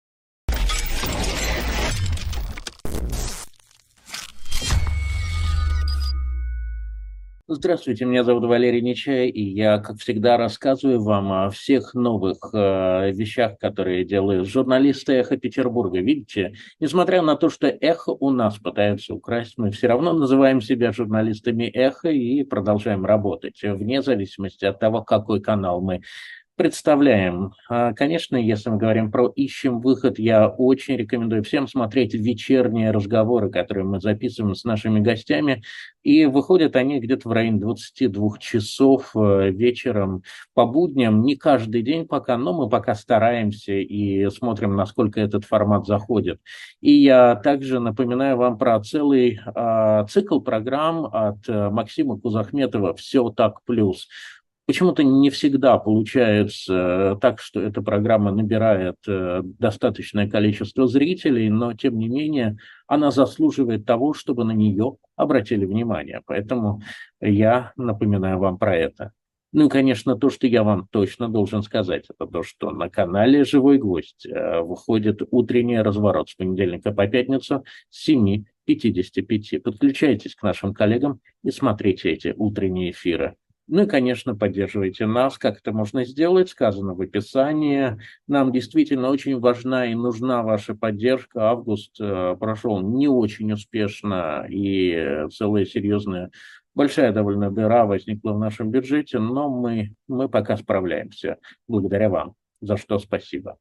Здравствуйте, меня зовут Валерий Нечай, и я, как всегда, рассказываю вам о всех новых э, вещах, которые делают журналисты «Эхо Петербурга». Видите, несмотря на то, что «Эхо» у нас пытаются украсть, мы все равно называем себя журналистами «Эхо» и продолжаем работать, вне зависимости от того, какой канал мы представляем. Конечно, если мы говорим про «Ищем выход», я очень рекомендую всем смотреть вечерние разговоры, которые мы записываем с нашими гостями, и выходят они где-то в районе двадцати двух часов вечером по будням, не каждый день пока, но мы пока стараемся и смотрим, насколько этот формат заходит. И я также напоминаю вам про целый э, цикл программ от э, Максима Кузахметова «Все так плюс». Почему-то не всегда получается так, что эта программа набирает достаточное количество зрителей, но, тем не менее, она заслуживает того, чтобы на нее обратили внимание. Поэтому я напоминаю вам про это. Ну и, конечно, то, что я вам точно должен сказать, это то, что на канале «Живой гвоздь» выходит утренний разворот с понедельника по пятницу с семи пятидесяти пяти. Подключайтесь к нашим коллегам и смотрите эти утренние эфиры. Ну и, конечно, поддерживайте нас, как это можно сделать, сказано в описании. Нам действительно очень важна и нужна ваша поддержка. Август э, прошел не очень успешно, и целая серьезная, большая довольно дыра возникла в нашем бюджете, но мы, мы пока справляемся. Благодаря вам, за что спасибо.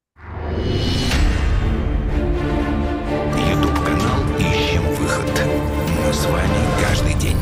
Ютуб-канал «Ищем выход». Мы с вами каждый день.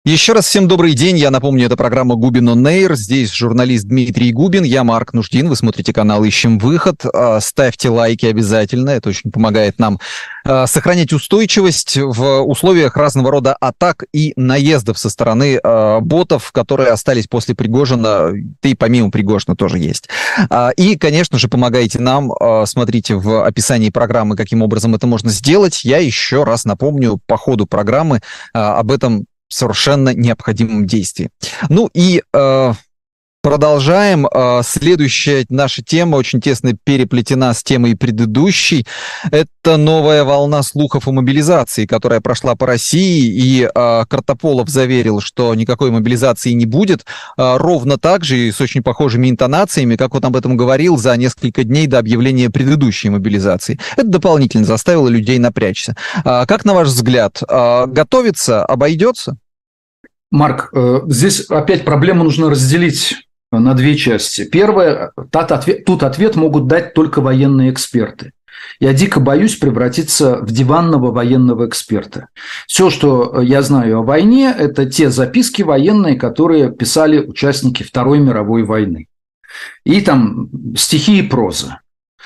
Еще раз всем добрый день. Я напомню, это программа «Губин он эйр». Здесь журналист Дмитрий Губин, я Марк Нуждин. Вы смотрите канал «Ищем выход». Ставьте лайки обязательно. Это очень помогает нам сохранять устойчивость в условиях разного рода атак и наездов со стороны ботов, которые остались после Пригожина. Да и помимо Пригожина тоже есть. И, конечно же, помогайте нам. Смотрите в описании программы, каким образом это можно сделать. Я еще раз напомню по ходу программы об этом совершенно необходимом действии. Ну и э, продолжаем. Э, следующая наша тема очень тесно переплетена с темой предыдущей. Это новая волна слухов о мобилизации, которая прошла по России, и э, Картополов заверил, что никакой мобилизации не будет, э, ровно так же и с очень похожими интонациями, как он об этом говорил за несколько дней до объявления предыдущей мобилизации. Это дополнительно заставило людей напрячься. Э, как, на ваш взгляд, э, готовится, обойдется? Марк, здесь опять проблему нужно разделить на две части. Первое, тут ответ могут дать только военные эксперты. Я дико боюсь превратиться в диванного военного эксперта. Все, что я знаю о войне, это те записки военные, которые писали участники Второй мировой войны. И там стихи и проза.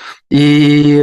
И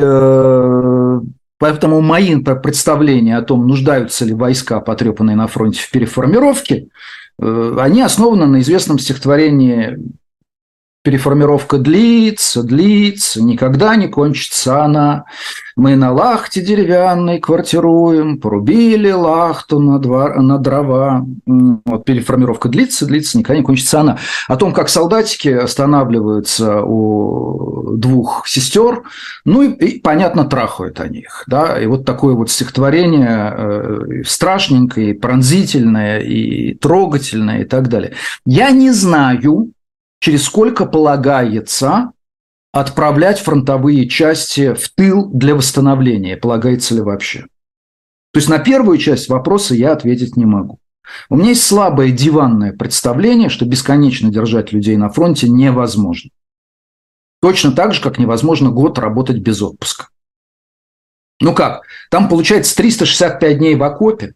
поэтому мои представления о том, нуждаются ли войска, потрепанные на фронте, в переформировке, они основаны на известном стихотворении «Переформировка длится, длится, никогда не кончится она. Мы на лахте деревянной квартируем, порубили лахту на, двор, на дрова». Вот, переформировка длится, длится, никогда не кончится она. О том, как солдатики останавливаются у двух сестер, ну и, и понятно, трахают они их. Да? И вот такое вот стихотворение э, страшненькое, пронзительное, и трогательное, и так далее. Я не знаю, через сколько полагается отправлять фронтовые части в тыл для восстановления, полагается ли вообще. То есть на первую часть вопроса я ответить не могу. У меня есть слабое диванное представление, что бесконечно держать людей на фронте невозможно. Точно так же, как невозможно год работать без отпуска. Ну как? Там получается триста шестьдесят пять дней в окопе.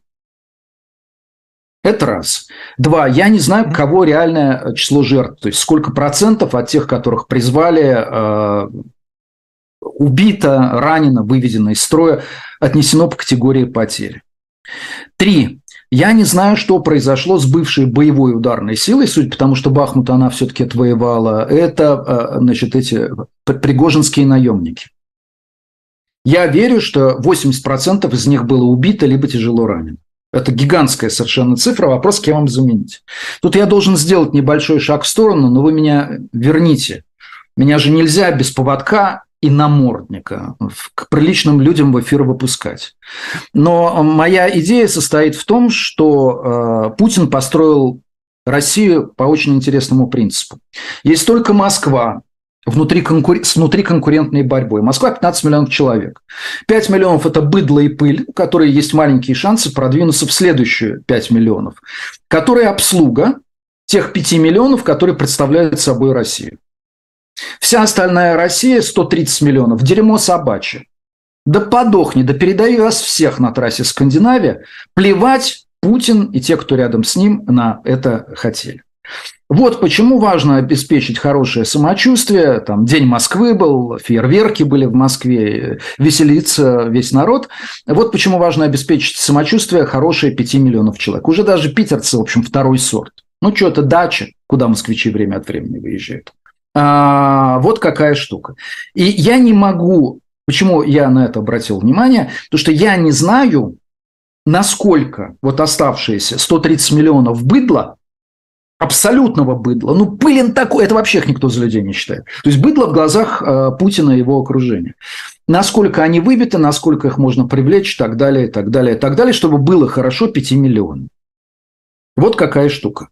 Это раз. Два. Я не знаю, кого реальное число жертв. То есть, сколько процентов от тех, которых призвали, э, убито, ранено, выведено из строя, отнесено по категории потери. Три. Я не знаю, что произошло с бывшей боевой ударной силой, судя по тому, что Бахмут она все-таки отвоевала. Это, э, значит, эти пригожинские наемники. Я верю, что восемьдесят процентов из них было убито, либо тяжело ранено. Это гигантская совершенно цифра. Вопрос, кем вам заменить. Тут я должен сделать небольшой шаг в сторону, но вы меня верните. Меня же нельзя без поводка и намордника к приличным людям в эфир выпускать. Но моя идея состоит в том, что э, Путин построил Россию по очень интересному принципу. Есть только Москва, Внутри конкур... с внутриконкурентной борьбой. Москва пятнадцать миллионов человек. пять миллионов – это быдло и пыль, у которой есть маленькие шансы продвинуться в следующие пять миллионов, которые обслуга тех пяти миллионов, которые представляют собой Россию. Вся остальная Россия, сто тридцать миллионов, дерьмо собачье. Да подохни, да передаю вас всех на трассе Скандинавия. Плевать Путин и те, кто рядом с ним, на это хотели. Вот почему важно обеспечить хорошее самочувствие. Там День Москвы был, фейерверки были в Москве, веселится весь народ. Вот почему важно обеспечить самочувствие хорошее пяти миллионов человек. Уже даже питерцы, в общем, второй сорт. Ну, что это дача, куда москвичи время от времени выезжают. А, вот какая штука. И я не могу... Почему я на это обратил внимание? Потому что я не знаю, насколько вот оставшиеся сто тридцать миллионов быдла, абсолютного быдла. Ну, пылен такой, это вообще их никто за людей не считает. То есть быдло в глазах э, Путина и его окружения. Насколько они выбиты, насколько их можно привлечь, и так далее, и так далее, и так далее, чтобы было хорошо пяти миллионам. Вот какая штука.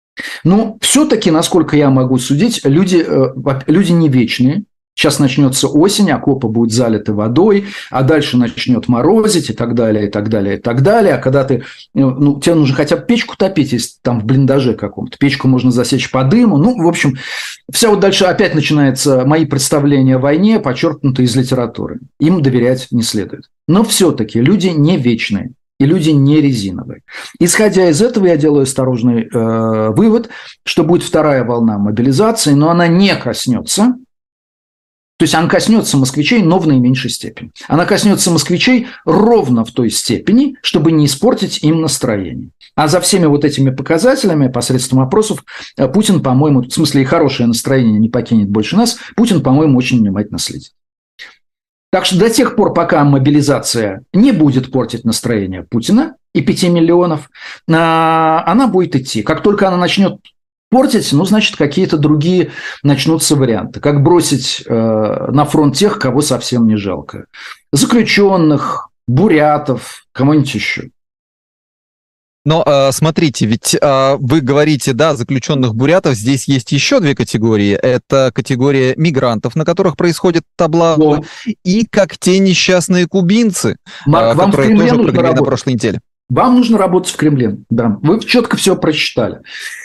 Но все-таки, насколько я могу судить, люди, э, люди не вечные. Сейчас начнется осень, окопы будут залиты водой, а дальше начнет морозить и так далее, и так далее, и так далее. А когда ты, ну, тебе нужно хотя бы печку топить, если там в блиндаже каком-то. Печку можно засечь по дыму. Ну, в общем, вся вот дальше опять начинается мои представления о войне, подчеркнутые из литературы. Им доверять не следует. Но все-таки люди не вечные. И люди не резиновые. Исходя из этого, я делаю осторожный э, вывод, что будет вторая волна мобилизации, но она не коснется, то есть она коснется москвичей, но в наименьшей степени. Она коснется москвичей ровно в той степени, чтобы не испортить им настроение. А за всеми вот этими показателями, посредством опросов, Путин, по-моему, в смысле и хорошее настроение не покинет больше нас, Путин, по-моему, очень внимательно следит. Так что до тех пор, пока мобилизация не будет портить настроение Путина и пяти миллионов, она будет идти. Как только она начнет портить, ну, значит, какие-то другие начнутся варианты. Как бросить на фронт тех, кого совсем не жалко. Заключенных, бурятов, кого-нибудь еще. Но смотрите, ведь вы говорите, да, заключенных бурятов, здесь есть еще две категории. Это категория мигрантов, на которых происходит облава, О. и как те несчастные кубинцы, Марк, которые тоже проговорили на прошлой неделе. Вам нужно работать в Кремле, да. Вы четко все прочитали.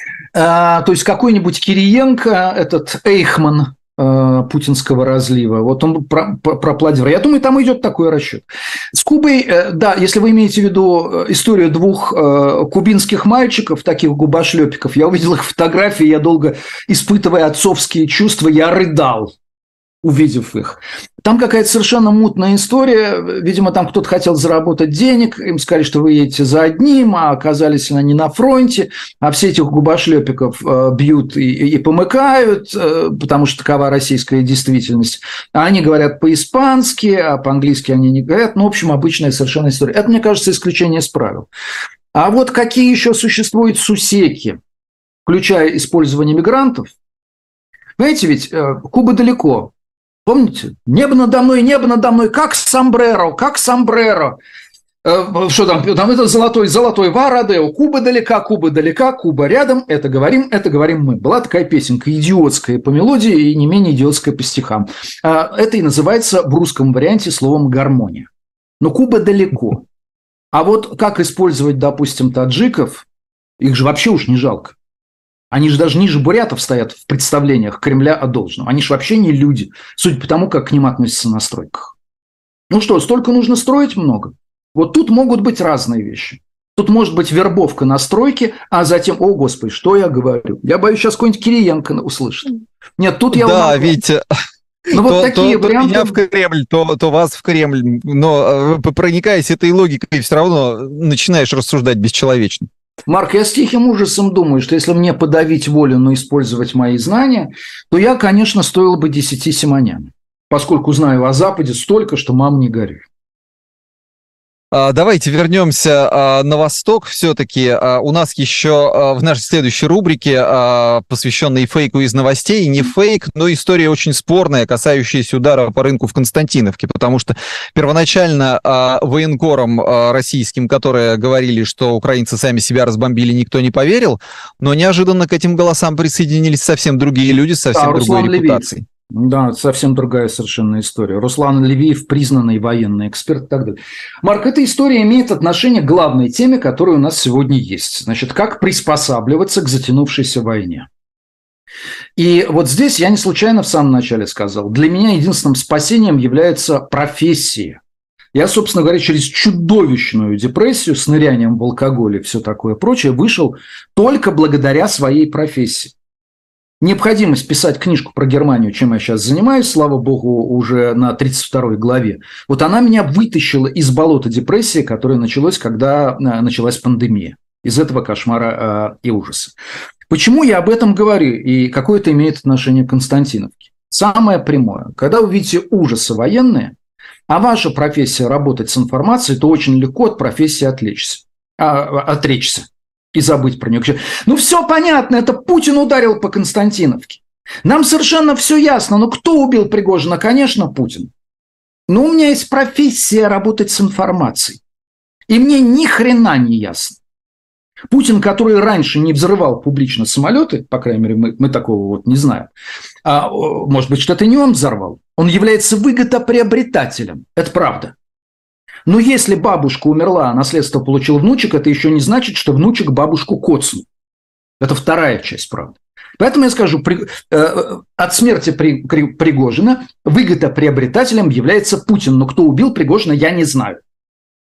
А, то есть какой-нибудь Кириенко, этот Эйхман путинского разлива, вот он проплодил. Я думаю, там идет такой расчет. С Кубой, да, если вы имеете в виду историю двух кубинских мальчиков, таких губошлепиков, я увидел их фотографии, я долго, испытывая отцовские чувства, я рыдал, увидев их. Там какая-то совершенно мутная история. Видимо, там кто-то хотел заработать денег. Им сказали, что вы едете за одним, а оказались они на фронте. А все этих губошлепиков э, бьют и, и помыкают, э, потому что такова российская действительность. А они говорят по-испански, а по-английски они не говорят. Ну, в общем, обычная совершенно история. Это, мне кажется, исключение из правил. А вот какие еще существуют сусеки, включая использование мигрантов? Знаете, ведь э, Куба далеко. Помните? Небо надо мной, небо надо мной, как сомбреро, как сомбреро. Э, что там? Там это золотой, золотой Варадео. Куба далека, Куба далека, Куба рядом. Это говорим, это говорим мы. Была такая песенка, идиотская по мелодии и не менее идиотская по стихам. Э, это и называется в русском варианте словом гармония. Но Куба далеко. А вот как использовать, допустим, таджиков, их же вообще уж не жалко. Они же даже ниже бурятов стоят в представлениях Кремля о должном. Они же вообще не люди, судя по тому, как к ним относятся на стройках. Ну что, столько нужно строить много? Вот тут могут быть разные вещи. Тут может быть вербовка на стройке, а затем, о, Господи, что я говорю? Я боюсь, сейчас какой-нибудь Кириенко услышит. Нет, тут я... Да, Витя... Ну, вот то, такие то, варианты... то меня в Кремль, то, то вас в Кремль. Но проникаясь этой логикой, все равно начинаешь рассуждать бесчеловечно. Марк, я с тихим ужасом думаю, что если мне подавить волю, но использовать мои знания, то я, конечно, стоил бы десяти симонян, поскольку знаю о Западе столько, что мам не горюй. Давайте вернемся на восток все-таки. У нас еще в нашей следующей рубрике, посвященной фейку из новостей, не фейк, но история очень спорная, касающаяся удара по рынку в Константиновке, потому что первоначально военкорам российским, которые говорили, что украинцы сами себя разбомбили, никто не поверил, но неожиданно к этим голосам присоединились совсем другие люди с совсем да, другой репутацией. Левиев. Да, совсем другая совершенно история. Руслан Левиев, признанный военный эксперт и так далее. Марк, эта история имеет отношение к главной теме, которая у нас сегодня есть. Значит, как приспосабливаться к затянувшейся войне. И вот здесь я не случайно в самом начале сказал, для меня единственным спасением является профессия. Я, собственно говоря, через чудовищную депрессию с нырянием в алкоголь и все такое прочее вышел только благодаря своей профессии. Необходимость писать книжку про Германию, чем я сейчас занимаюсь, слава богу, уже на тридцать второй главе, вот она меня вытащила из болота депрессии, которое началось, когда началась пандемия. Из этого кошмара и ужаса. Почему я об этом говорю и какое это имеет отношение к Константиновке? Самое прямое. Когда вы видите ужасы военные, а ваша профессия работать с информацией, то очень легко от профессии отлечься, а, отречься. И забыть про нее. Ну, все понятно, это Путин ударил по Константиновке. Нам совершенно все ясно. Но кто убил Пригожина? Конечно, Путин. Но у меня есть профессия работать с информацией. И мне ни хрена не ясно. Путин, который раньше не взрывал публично самолеты, по крайней мере, мы, мы такого вот не знаем, а, может быть, что-то не он взорвал, он является выгодоприобретателем. Это правда. Но если бабушка умерла, а наследство получил внучек, это еще не значит, что внучек бабушку коцнул. Это вторая часть правды. Поэтому я скажу, при, э, от смерти при, при, Пригожина выгодоприобретателем является Путин. Но кто убил Пригожина, я не знаю.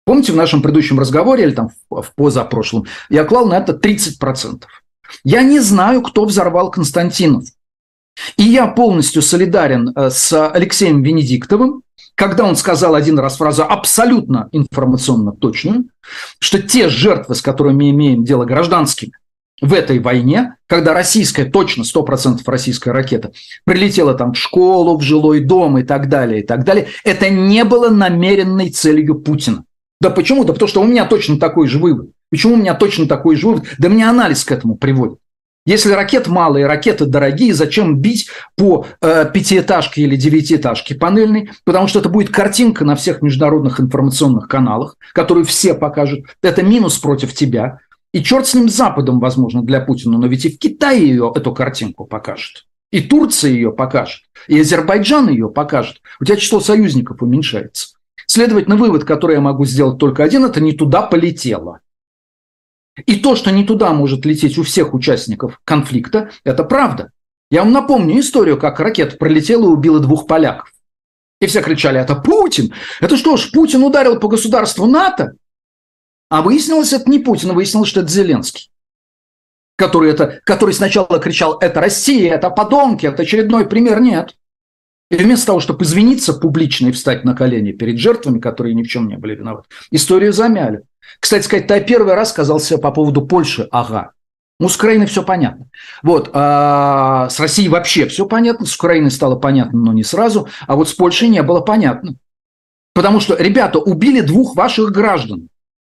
Помните, в нашем предыдущем разговоре, или там в позапрошлом, я клал на это тридцать процентов. Я не знаю, кто взорвал Константинов. И я полностью солидарен с Алексеем Венедиктовым, когда он сказал один раз фразу абсолютно информационно точную, что те жертвы, с которыми мы имеем дело гражданскими в этой войне, когда российская, точно сто процентов российская ракета прилетела там в школу, в жилой дом и так далее, и так далее, это не было намеренной целью Путина. Да почему? Да потому что у меня точно такой же вывод. Почему у меня точно такой же вывод? Да мне анализ к этому приводит. Если ракет мало и ракеты дорогие, зачем бить по э, пятиэтажке или девятиэтажке панельной? Потому что это будет картинка на всех международных информационных каналах, которую все покажут. Это минус против тебя. И черт с ним с Западом, возможно, для Путина. Но ведь и в Китае ее, эту картинку покажут. И Турция ее покажет. И Азербайджан ее покажет. У тебя число союзников уменьшается. Следовательно, вывод, который я могу сделать только один, это не туда полетело. И то, что не туда может лететь у всех участников конфликта, это правда. Я вам напомню историю, как ракета пролетела и убила двух поляков. И все кричали, это Путин. Это что ж, Путин ударил по государству НАТО? А выяснилось, это не Путин, а выяснилось, что это Зеленский. Который, это, который сначала кричал, это Россия, это подонки, это очередной пример. Нет. И вместо того, чтобы извиниться публично и встать на колени перед жертвами, которые ни в чем не были виноваты, историю замяли. Кстати сказать, я первый раз сказал себе по поводу Польши, ага. Ну, с Украиной все понятно. Вот, а с Россией вообще все понятно, с Украиной стало понятно, но не сразу, а вот с Польшей не было понятно. Потому что, ребята, убили двух ваших граждан,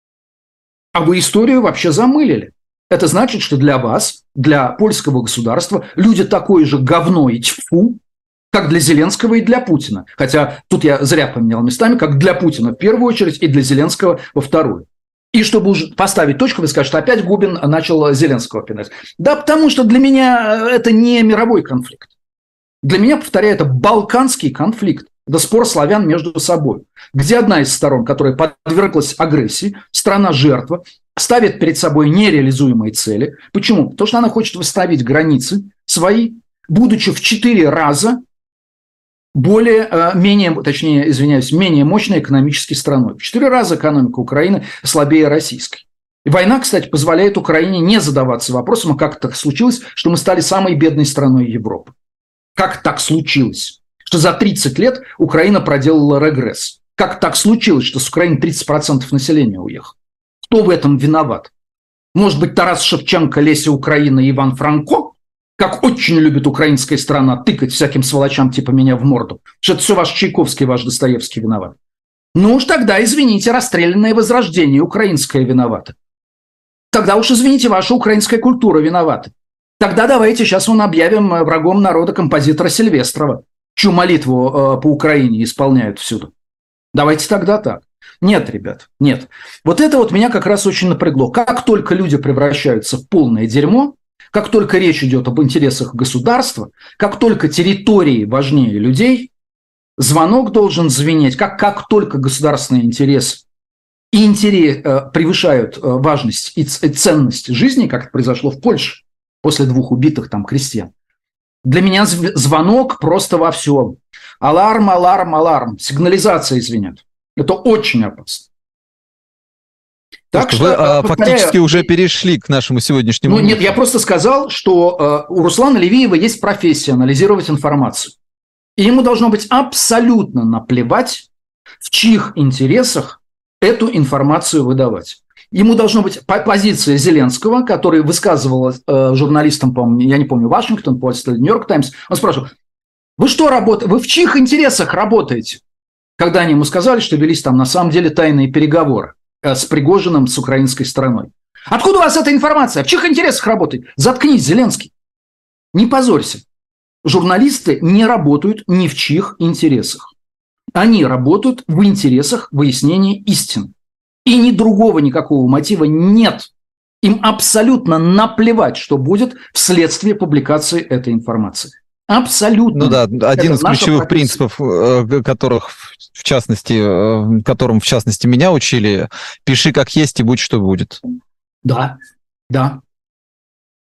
а вы историю вообще замылили. Это значит, что для вас, для польского государства, люди такое же говно и тьфу, как для Зеленского и для Путина. Хотя тут я зря поменял местами, как для Путина в первую очередь и для Зеленского во вторую. И чтобы уже поставить точку, вы скажете, опять Губин начал Зеленского пинать. Да потому что для меня это не мировой конфликт. Для меня, повторяю, это балканский конфликт. Это спор славян между собой. Где одна из сторон, которая подверглась агрессии, страна-жертва, ставит перед собой нереализуемые цели. Почему? Потому что она хочет восстановить границы свои, будучи в четыре раза более, менее, точнее, извиняюсь, менее мощной экономической страной. В четыре раза экономика Украины слабее российской. И война, кстати, позволяет Украине не задаваться вопросом, а как так случилось, что мы стали самой бедной страной Европы. Как так случилось, что за тридцать лет Украина проделала регресс? Как так случилось, что с Украины тридцать процентов населения уехало? Кто в этом виноват? Может быть, Тарас Шевченко, Леся Украина и Иван Франко? Как очень любит украинская страна тыкать всяким сволочам типа меня в морду. Что это все ваш Чайковский, ваш Достоевский виноват. Ну уж тогда, извините, расстрелянное возрождение украинское виновато. Тогда уж, извините, ваша украинская культура виновата. Тогда давайте сейчас вон объявим врагом народа композитора Сильвестрова, чью молитву э, по Украине исполняют всюду. Давайте тогда так. Нет, ребят, нет. Вот это вот меня как раз очень напрягло. Как только люди превращаются в полное дерьмо, как только речь идет об интересах государства, как только территории важнее людей, звонок должен звенеть. Как, как только государственные интересы и интерес, э, превышают э, важность и ценность жизни, как это произошло в Польше после двух убитых там крестьян, для меня звонок просто во всем. Аларм, аларм, аларм. Сигнализация звенят. Это очень опасно. Так что, что вы повторяю, фактически уже перешли к нашему сегодняшнему... Ну, нет, я просто сказал, что э, у Руслана Левиева есть профессия анализировать информацию. И ему должно быть абсолютно наплевать, в чьих интересах эту информацию выдавать. Ему должна быть позиция Зеленского, который высказывал э, журналистам, по-моему, я не помню, Вашингтон Пост или Нью-Йорк Таймс. Он спрашивал, вы что работаете, вы в чьих интересах работаете? Когда они ему сказали, что велись там на самом деле тайные переговоры с Пригожиным, с украинской стороной. Откуда у вас эта информация? В чьих интересах работает? Заткнись, Зеленский. Не позорься. Журналисты не работают ни в чьих интересах. Они работают в интересах выяснения истины. И ни другого никакого мотива нет. Им абсолютно наплевать, что будет вследствие публикации этой информации. Абсолютно. Ну да, один из ключевых принципов, которых, в частности, которым, в частности, меня учили, пиши как есть и будь что будет. Да, да.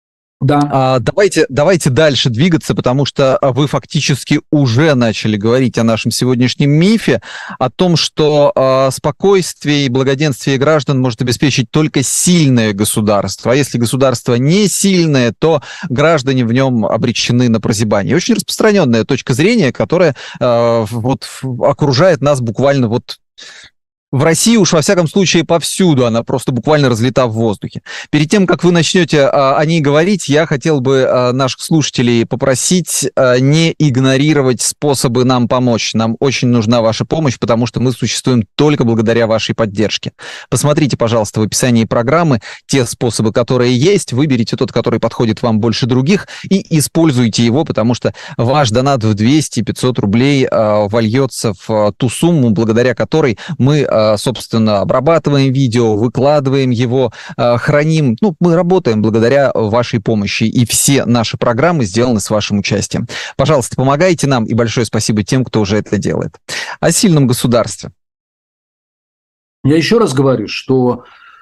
Да. А, давайте, давайте дальше двигаться, потому что вы фактически уже начали говорить о нашем сегодняшнем мифе, о том, что а, спокойствие и благоденствие граждан может обеспечить только сильное государство. А если государство не сильное, то граждане в нем обречены на прозябание. Очень распространенная точка зрения, которая а, вот окружает нас буквально вот... В России уж во всяком случае повсюду, она просто буквально разлета в воздухе. Перед тем, как вы начнете а, о ней говорить, я хотел бы а, наших слушателей попросить а, не игнорировать способы нам помочь. Нам очень нужна ваша помощь, потому что мы существуем только благодаря вашей поддержке. Посмотрите, пожалуйста, в описании программы те способы, которые есть, выберите тот, который подходит вам больше других, и используйте его, потому что ваш донат в двести-пятьсот рублей а, вольется в а, ту сумму, благодаря которой мы собственно, обрабатываем видео, выкладываем его, храним. Ну, мы работаем благодаря вашей помощи, и все наши программы сделаны с вашим участием. Пожалуйста, помогайте нам, и большое спасибо тем, кто уже это делает. О сильном государстве. Я еще раз говорю, что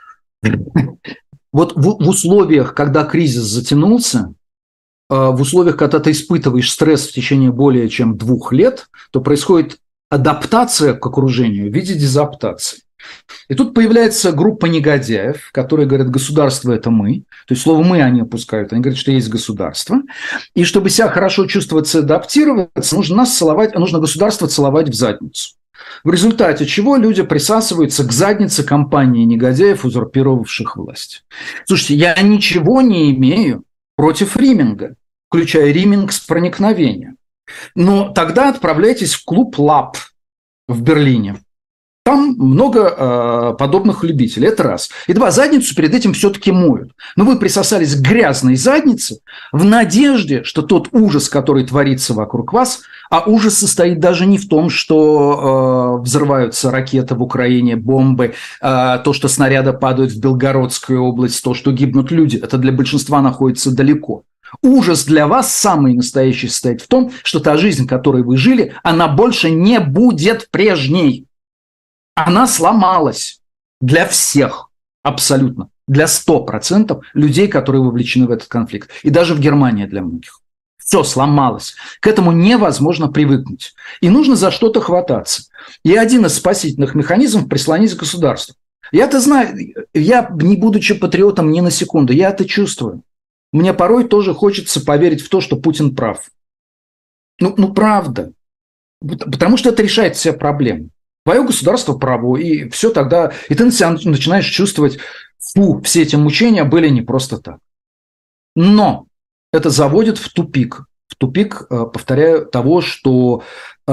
вот в условиях, когда кризис затянулся, в условиях, когда ты испытываешь стресс в течение более чем двух лет, то происходит адаптация к окружению в виде дезадаптации. И тут появляется группа негодяев, которые говорят, государство – это мы. То есть слово «мы» они опускают. Они говорят, что есть государство. И чтобы себя хорошо чувствоваться и адаптироваться, нужно нас целовать, нужно государство целовать в задницу. В результате чего люди присасываются к заднице компании негодяев, узурпировавших власть. Слушайте, я ничего не имею против риминга, включая риминг с проникновением. Но тогда отправляйтесь в клуб «Лап» в Берлине. Там много э, подобных любителей. Это раз. И два, задницу перед этим все-таки моют. Но вы присосались к грязной заднице в надежде, что тот ужас, который творится вокруг вас, а ужас состоит даже не в том, что э, взрываются ракеты в Украине, бомбы, э, то, что снаряды падают в Белгородскую область, то, что гибнут люди. Это для большинства находится далеко. Ужас для вас самый настоящий состоит в том, что та жизнь, которой вы жили, она больше не будет прежней. Она сломалась для всех, абсолютно, для ста процентов людей, которые вовлечены в этот конфликт. И даже в Германии для многих. Все сломалось. К этому невозможно привыкнуть. И нужно за что-то хвататься. И один из спасительных механизмов – прислонить к государству. Я-то знаю, я, не будучи патриотом ни на секунду, я это чувствую. Мне порой тоже хочется поверить в то, что Путин прав. Ну, ну правда. Потому что это решает все проблемы. Твое государство право, и все тогда... И ты начинаешь чувствовать, фу, все эти мучения были не просто так. Но это заводит в тупик. В тупик, повторяю, того, что э,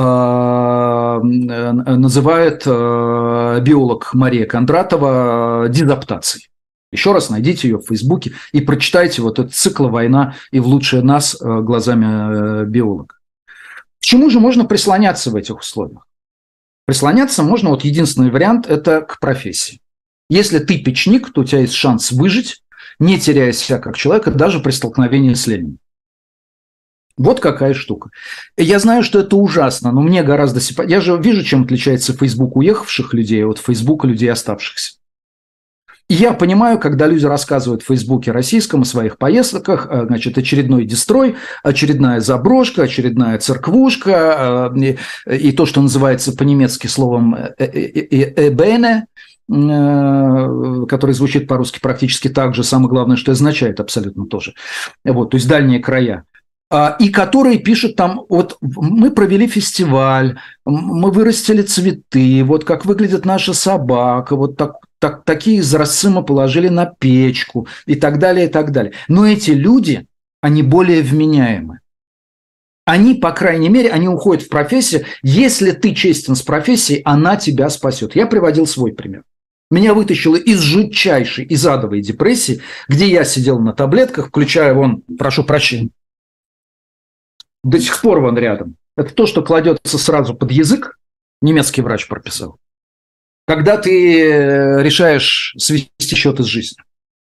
называет э, биолог Мария Кондратова дезадаптацией. Еще раз найдите ее в Фейсбуке и прочитайте вот этот цикл «Война и в лучшее нас» глазами биолога. К чему же можно прислоняться в этих условиях? Прислоняться можно, вот единственный вариант – это к профессии. Если ты печник, то у тебя есть шанс выжить, не теряя себя как человека, даже при столкновении с Лениным. Вот какая штука. Я знаю, что это ужасно, но мне гораздо симпатичнее. Я же вижу, чем отличается Facebook уехавших людей от Facebook людей оставшихся. И я понимаю, когда люди рассказывают в Фейсбуке российском о своих поездках, значит, очередной дестрой, очередная заброшка, очередная церквушка, и то, что называется по-немецки словом «эбене», который звучит по-русски практически так же, самое главное, что означает абсолютно тоже. Вот, то есть дальние края. И которые пишут там, вот мы провели фестиваль, мы вырастили цветы, вот как выглядит наша собака, вот так, так, такие изразцы мы положили на печку и так далее, и так далее. Но эти люди, они более вменяемы. Они, по крайней мере, они уходят в профессию. Если ты честен с профессией, она тебя спасет. Я приводил свой пример. Меня вытащило из жутчайшей, из адовой депрессии, где я сидел на таблетках, включая вон, прошу прощения, до сих пор вон рядом. Это то, что кладется сразу под язык, немецкий врач прописал. Когда ты решаешь свести счеты с жизнью.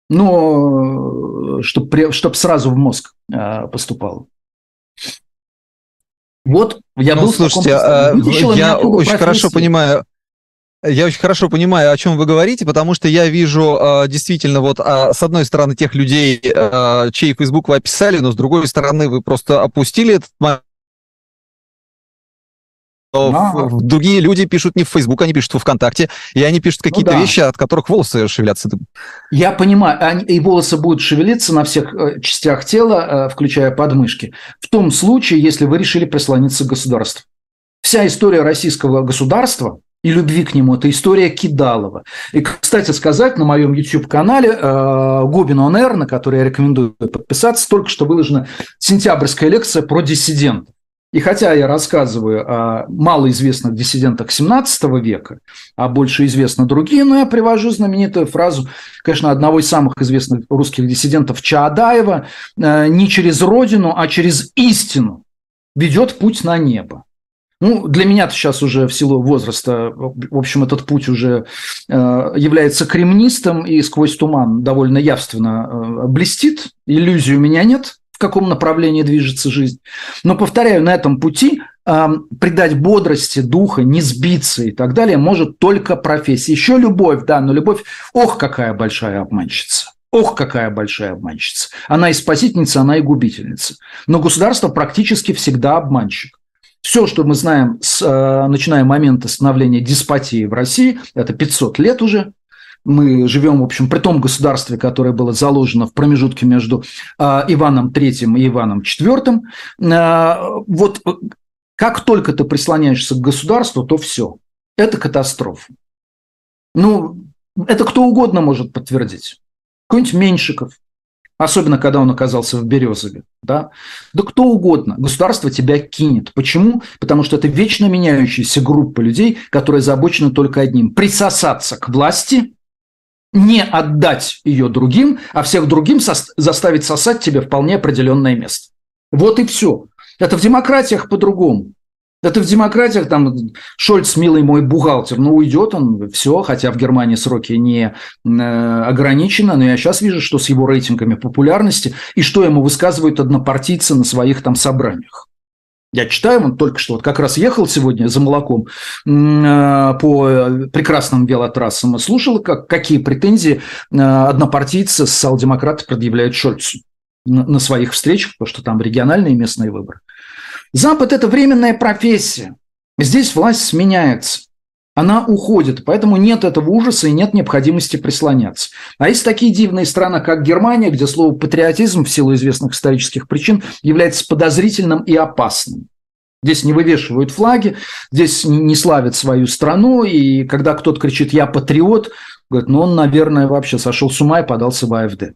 Но чтобы чтоб сразу в мозг поступало. Вот я ну, был слушайте, в таком... а, я очень хорошо понимаю... Я очень хорошо понимаю, о чем вы говорите, потому что я вижу э, действительно вот э, с одной стороны тех людей, э, чей Facebook вы описали, но с другой стороны вы просто опустили этот момент. А. Другие люди пишут не в Facebook, они пишут в ВКонтакте, и они пишут какие-то ну, да. вещи, от которых волосы шевелятся. Я понимаю, они, и волосы будут шевелиться на всех э, частях тела, э, включая подмышки, в том случае, если вы решили прислониться к государству. Вся история российского государства и любви к нему – это история Кидалова. И, кстати сказать, на моем YouTube-канале э, Губин он эр, на который я рекомендую подписаться, только что выложена сентябрьская лекция про диссидентов. И хотя я рассказываю о малоизвестных диссидентах семнадцатого века, а больше известны другие, но я привожу знаменитую фразу, конечно, одного из самых известных русских диссидентов Чаадаева: «Не через родину, а через истину ведет путь на небо». Ну, для меня-то сейчас уже в силу возраста, в общем, этот путь уже является кремнистым и сквозь туман довольно явственно блестит. Иллюзий у меня нет, в каком направлении движется жизнь. Но, повторяю, на этом пути э, придать бодрости, духа, не сбиться и так далее может только профессия. Еще любовь, да, но любовь, ох, какая большая обманщица. Ох, какая большая обманщица. Она и спасительница, она и губительница. Но государство практически всегда обманщик. Все, что мы знаем, с, э, начиная с момента становления деспотии в России, это пятьсот лет уже, мы живем, в общем, при том государстве, которое было заложено в промежутке между э, Иваном Третьим и Иваном Четвертым. Э, вот как только ты прислоняешься к государству, то все. Это катастрофа. Ну, это кто угодно может подтвердить. Какой-нибудь Меньшиков, особенно когда он оказался в Березове. Да? Да кто угодно. Государство тебя кинет. Почему? Потому что это вечно меняющаяся группа людей, которые озабочены только одним – присосаться к власти, не отдать ее другим, а всех другим со- заставить сосать тебе вполне определенное место. Вот и все. Это в демократиях по-другому. Это в демократиях, там, Шольц, милый мой бухгалтер, ну, уйдет он, все, хотя в Германии сроки не э, ограничены, но я сейчас вижу, что с его рейтингами популярности, и что ему высказывают однопартийцы на своих там собраниях. Я читаю, он только что вот как раз ехал сегодня за молоком по прекрасным велотрассам и слушал, как, какие претензии однопартийцы, социал-демократы предъявляют Шольцу на, на своих встречах, потому что там региональные местные выборы. Запад – это временная профессия. Здесь власть сменяется. Она уходит, поэтому нет этого ужаса и нет необходимости прислоняться. А есть такие дивные страны, как Германия, где слово «патриотизм» в силу известных исторических причин является подозрительным и опасным. Здесь не вывешивают флаги, здесь не славят свою страну, и когда кто-то кричит «я патриот», говорят, ну он, наверное, вообще сошел с ума и подался в а эф дэ.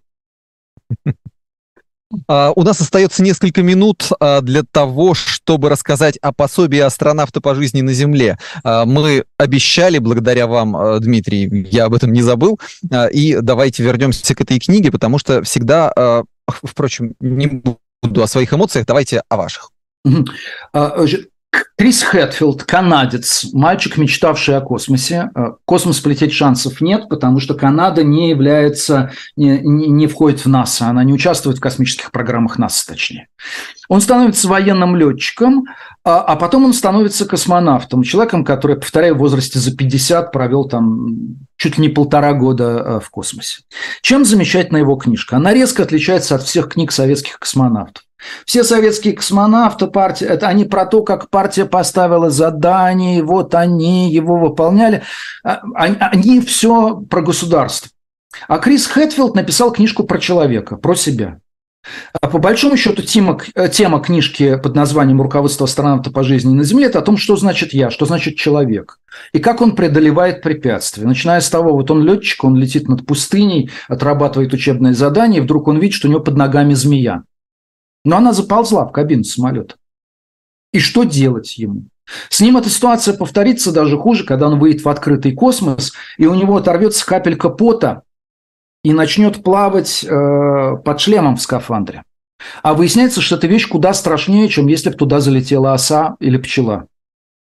Uh, у нас остается несколько минут uh, для того, чтобы рассказать о пособии астронавта по жизни на Земле. Uh, мы обещали, благодаря вам, uh, Дмитрий, я об этом не забыл, uh, и давайте вернемся к этой книге, потому что всегда, uh, впрочем, не буду о своих эмоциях, давайте о ваших. Uh-huh. Uh, Крис Хэтфилд, канадец, мальчик, мечтавший о космосе. Космос полететь шансов нет, потому что Канада не является, не, не входит в НАСА, она не участвует в космических программах НАСА, точнее. Он становится военным летчиком, а, а потом он становится космонавтом, человеком, который, повторяю, в возрасте за пятьдесят провел там чуть ли не полтора года в космосе. Чем замечательна его книжка? Она резко отличается от всех книг советских космонавтов. Все советские космонавты, партия, это они про то, как партия поставила задание, вот они его выполняли. Они, они все про государство. А Крис Хэтфилд написал книжку про человека, про себя. А по большому счету тема, тема книжки под названием «Руководство астронавта по жизни на Земле» – это о том, что значит я, что значит человек, и как он преодолевает препятствия. Начиная с того, вот он летчик, он летит над пустыней, отрабатывает учебные задания, и вдруг он видит, что у него под ногами змея. Но она заползла в кабину самолета. И что делать ему? С ним эта ситуация повторится даже хуже, когда он выйдет в открытый космос, и у него оторвется капелька пота и начнет плавать э, под шлемом в скафандре. А выясняется, что эта вещь куда страшнее, чем если бы туда залетела оса или пчела.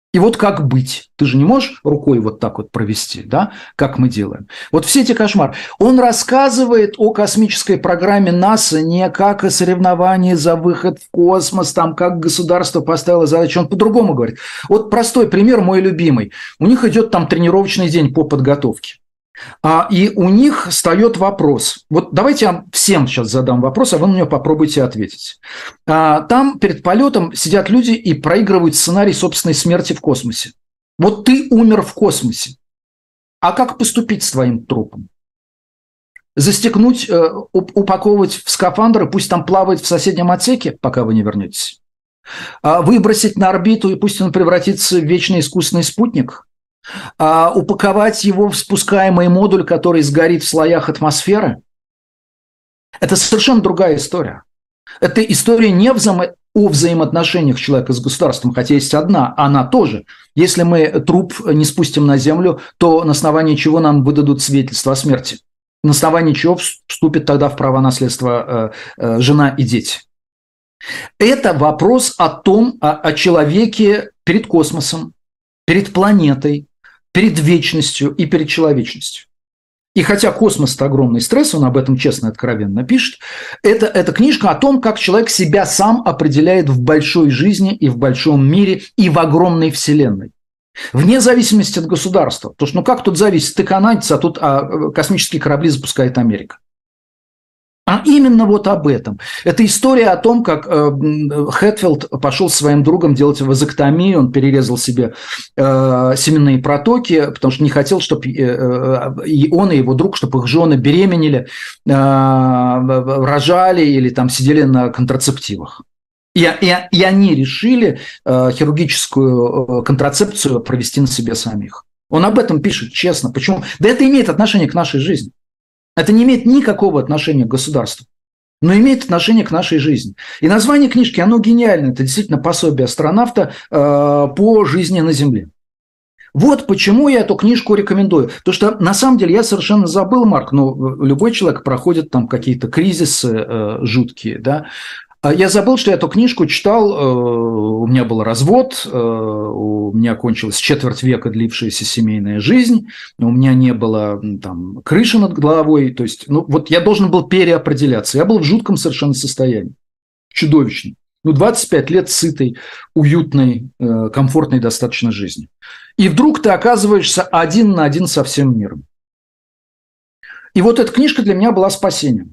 И вот как быть? Ты же не можешь рукой вот так вот провести, да, как мы делаем. Вот все эти кошмары. Он рассказывает о космической программе НАСА не как о соревновании за выход в космос, там, как государство поставило задачу. Он по-другому говорит. Вот простой пример, мой любимый. У них идет там тренировочный день по подготовке. А, и у них встает вопрос. Вот давайте я всем сейчас задам вопрос, а вы на него попробуйте ответить. А, там перед полетом сидят люди и проигрывают сценарий собственной смерти в космосе. Вот ты умер в космосе. А как поступить с твоим трупом? Застегнуть, э, упаковывать в скафандр, и пусть там плавает в соседнем отсеке, пока вы не вернетесь? А выбросить на орбиту, и пусть он превратится в вечный искусственный спутник? А упаковать его в спускаемый модуль, который сгорит в слоях атмосферы? Это совершенно другая история. Это история не взаимо... о взаимоотношениях человека с государством, хотя есть одна, она тоже. Если мы труп не спустим на землю, то на основании чего нам выдадут свидетельство о смерти? На основании чего вступит тогда в права наследства э, э, жена и дети? Это вопрос о том, о, о человеке перед космосом, перед планетой, перед вечностью и перед человечностью. И хотя космос – это огромный стресс, он об этом честно и откровенно пишет, это, это книжка о том, как человек себя сам определяет в большой жизни и в большом мире и в огромной вселенной. Вне зависимости от государства. Потому что ну как тут зависит? Ты канадец, а тут а, космические корабли запускает Америка. А именно вот об этом. Это история о том, как э, Хэтфилд пошел с своим другом делать вазоктомию, он перерезал себе э, семенные протоки, потому что не хотел, чтобы э, и он, и его друг, чтобы их жены беременели, э, рожали или там сидели на контрацептивах. И, и, и они решили э, хирургическую контрацепцию провести на себе самих. Он об этом пишет честно. Почему? Да это имеет отношение к нашей жизни. Это не имеет никакого отношения к государству, но имеет отношение к нашей жизни. И название книжки, оно гениальное. Это действительно пособие астронавта э, по жизни на Земле. Вот почему я эту книжку рекомендую. Потому что, на самом деле, я совершенно забыл, Марк, но любой человек проходит там какие-то кризисы э, жуткие, да. Я забыл, что я эту книжку читал, у меня был развод, у меня кончилась четверть века длившаяся семейная жизнь, у меня не было там крыши над головой, то есть, ну, вот я должен был переопределяться, я был в жутком совершенно состоянии, чудовищном. Ну, двадцать пять лет сытой, уютной, комфортной достаточно жизни. И вдруг ты оказываешься один на один со всем миром. И вот эта книжка для меня была спасением.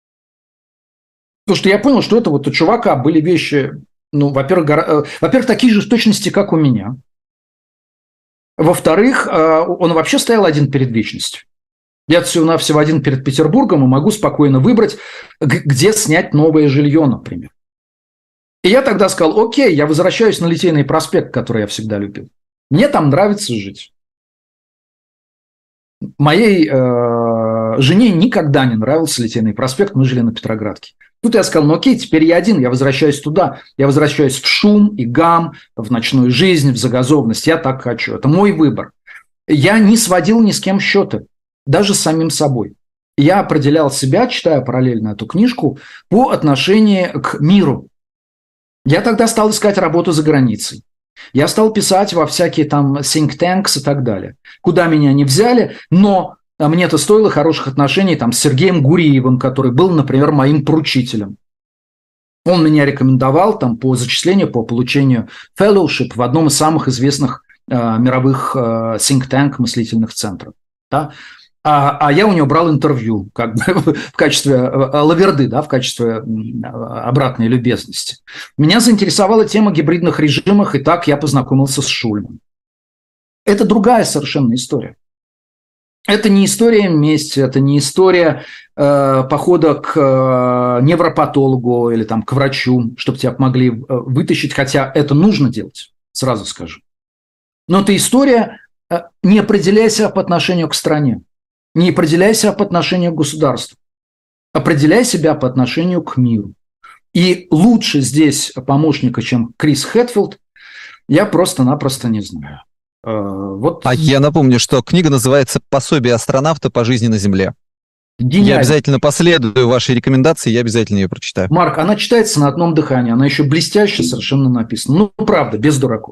Потому что я понял, что это вот у чувака были вещи, ну, во-первых, гора... во-первых, такие же в точности, как у меня. Во-вторых, он вообще стоял один перед вечностью. Я всего-навсего один перед Петербургом и могу спокойно выбрать, где снять новое жилье, например. И я тогда сказал, окей, я возвращаюсь на Литейный проспект, который я всегда любил. Мне там нравится жить. Моей э, жене никогда не нравился Литейный проспект, мы жили на Петроградке. Тут я сказал, ну окей, теперь я один, я возвращаюсь туда. Я возвращаюсь в шум и гам, в ночную жизнь, в загазованность. Я так хочу. Это мой выбор. Я не сводил ни с кем счеты, даже с самим собой. Я определял себя, читая параллельно эту книжку, по отношению к миру. Я тогда стал искать работу за границей. Я стал писать во всякие там think tanks и так далее. Куда меня не взяли, но... Мне это стоило хороших отношений там, с Сергеем Гуриевым, который был, например, моим поручителем. Он меня рекомендовал там, по зачислению, по получению fellowship в одном из самых известных э, мировых э, think tank мыслительных центров. Да? А, а я у него брал интервью как бы, в качестве э, лаверды, да, в качестве э, обратной любезности. Меня заинтересовала тема гибридных режимов, и так я познакомился с Шульманом. Это другая совершенно история. Это не история мести, это не история э, похода к э, невропатологу или там, к врачу, чтобы тебя помогли э, вытащить, хотя это нужно делать, сразу скажу. Но это история э, не определяй себя по отношению к стране, не определяй себя по отношению к государству, определяй себя по отношению к миру. И лучше здесь помощника, чем Крис Хэтфилд, я просто-напросто не знаю. Вот. А я напомню, что книга называется «Пособие астронавта по жизни на Земле». Гениально. Я обязательно последую вашей рекомендации, я обязательно ее прочитаю. Марк, она читается на одном дыхании, она еще блестяще совершенно написана. Ну, правда, без дураков.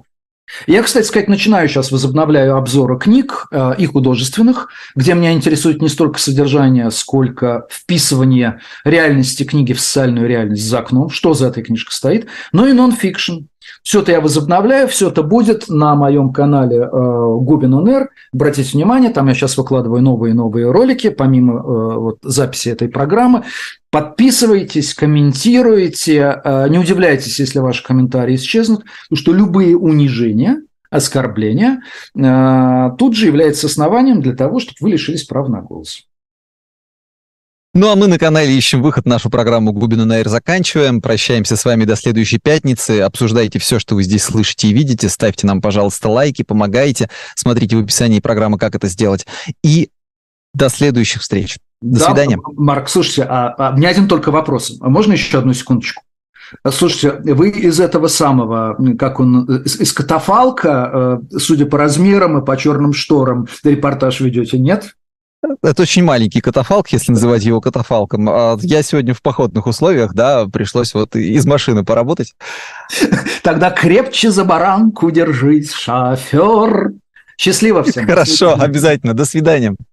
Я, кстати сказать, начинаю сейчас, возобновляю обзоры книг э, и художественных, где меня интересует не столько содержание, сколько вписывание реальности книги в социальную реальность за окном, что за этой книжкой стоит, но и нон-фикшн. Все это я возобновляю, все это будет на моем канале э, Губин он эр. Обратите внимание, там я сейчас выкладываю новые и новые ролики, помимо э, вот, записи этой программы. Подписывайтесь, комментируйте, э, не удивляйтесь, если ваши комментарии исчезнут, потому что любые унижения, оскорбления э, тут же являются основанием для того, чтобы вы лишились права на голос. Ну, а мы на канале ищем выход. Нашу программу Губин он эр заканчиваем. Прощаемся с вами до следующей пятницы. Обсуждайте все, что вы здесь слышите и видите. Ставьте нам, пожалуйста, лайки, помогайте. Смотрите в описании программы, как это сделать. И до следующих встреч. До да, свидания. Марк, слушайте, а, а, у меня один только вопрос. А можно еще одну секундочку? Слушайте, вы из этого самого, как он, из, из катафалка, судя по размерам и по черным шторам, репортаж ведете, нет? Это очень маленький катафалк, если называть его катафалком. Я сегодня в походных условиях, да, пришлось вот из машины поработать. Тогда крепче за баранку держись, шофер. Счастливо всем. Хорошо, обязательно. До свидания.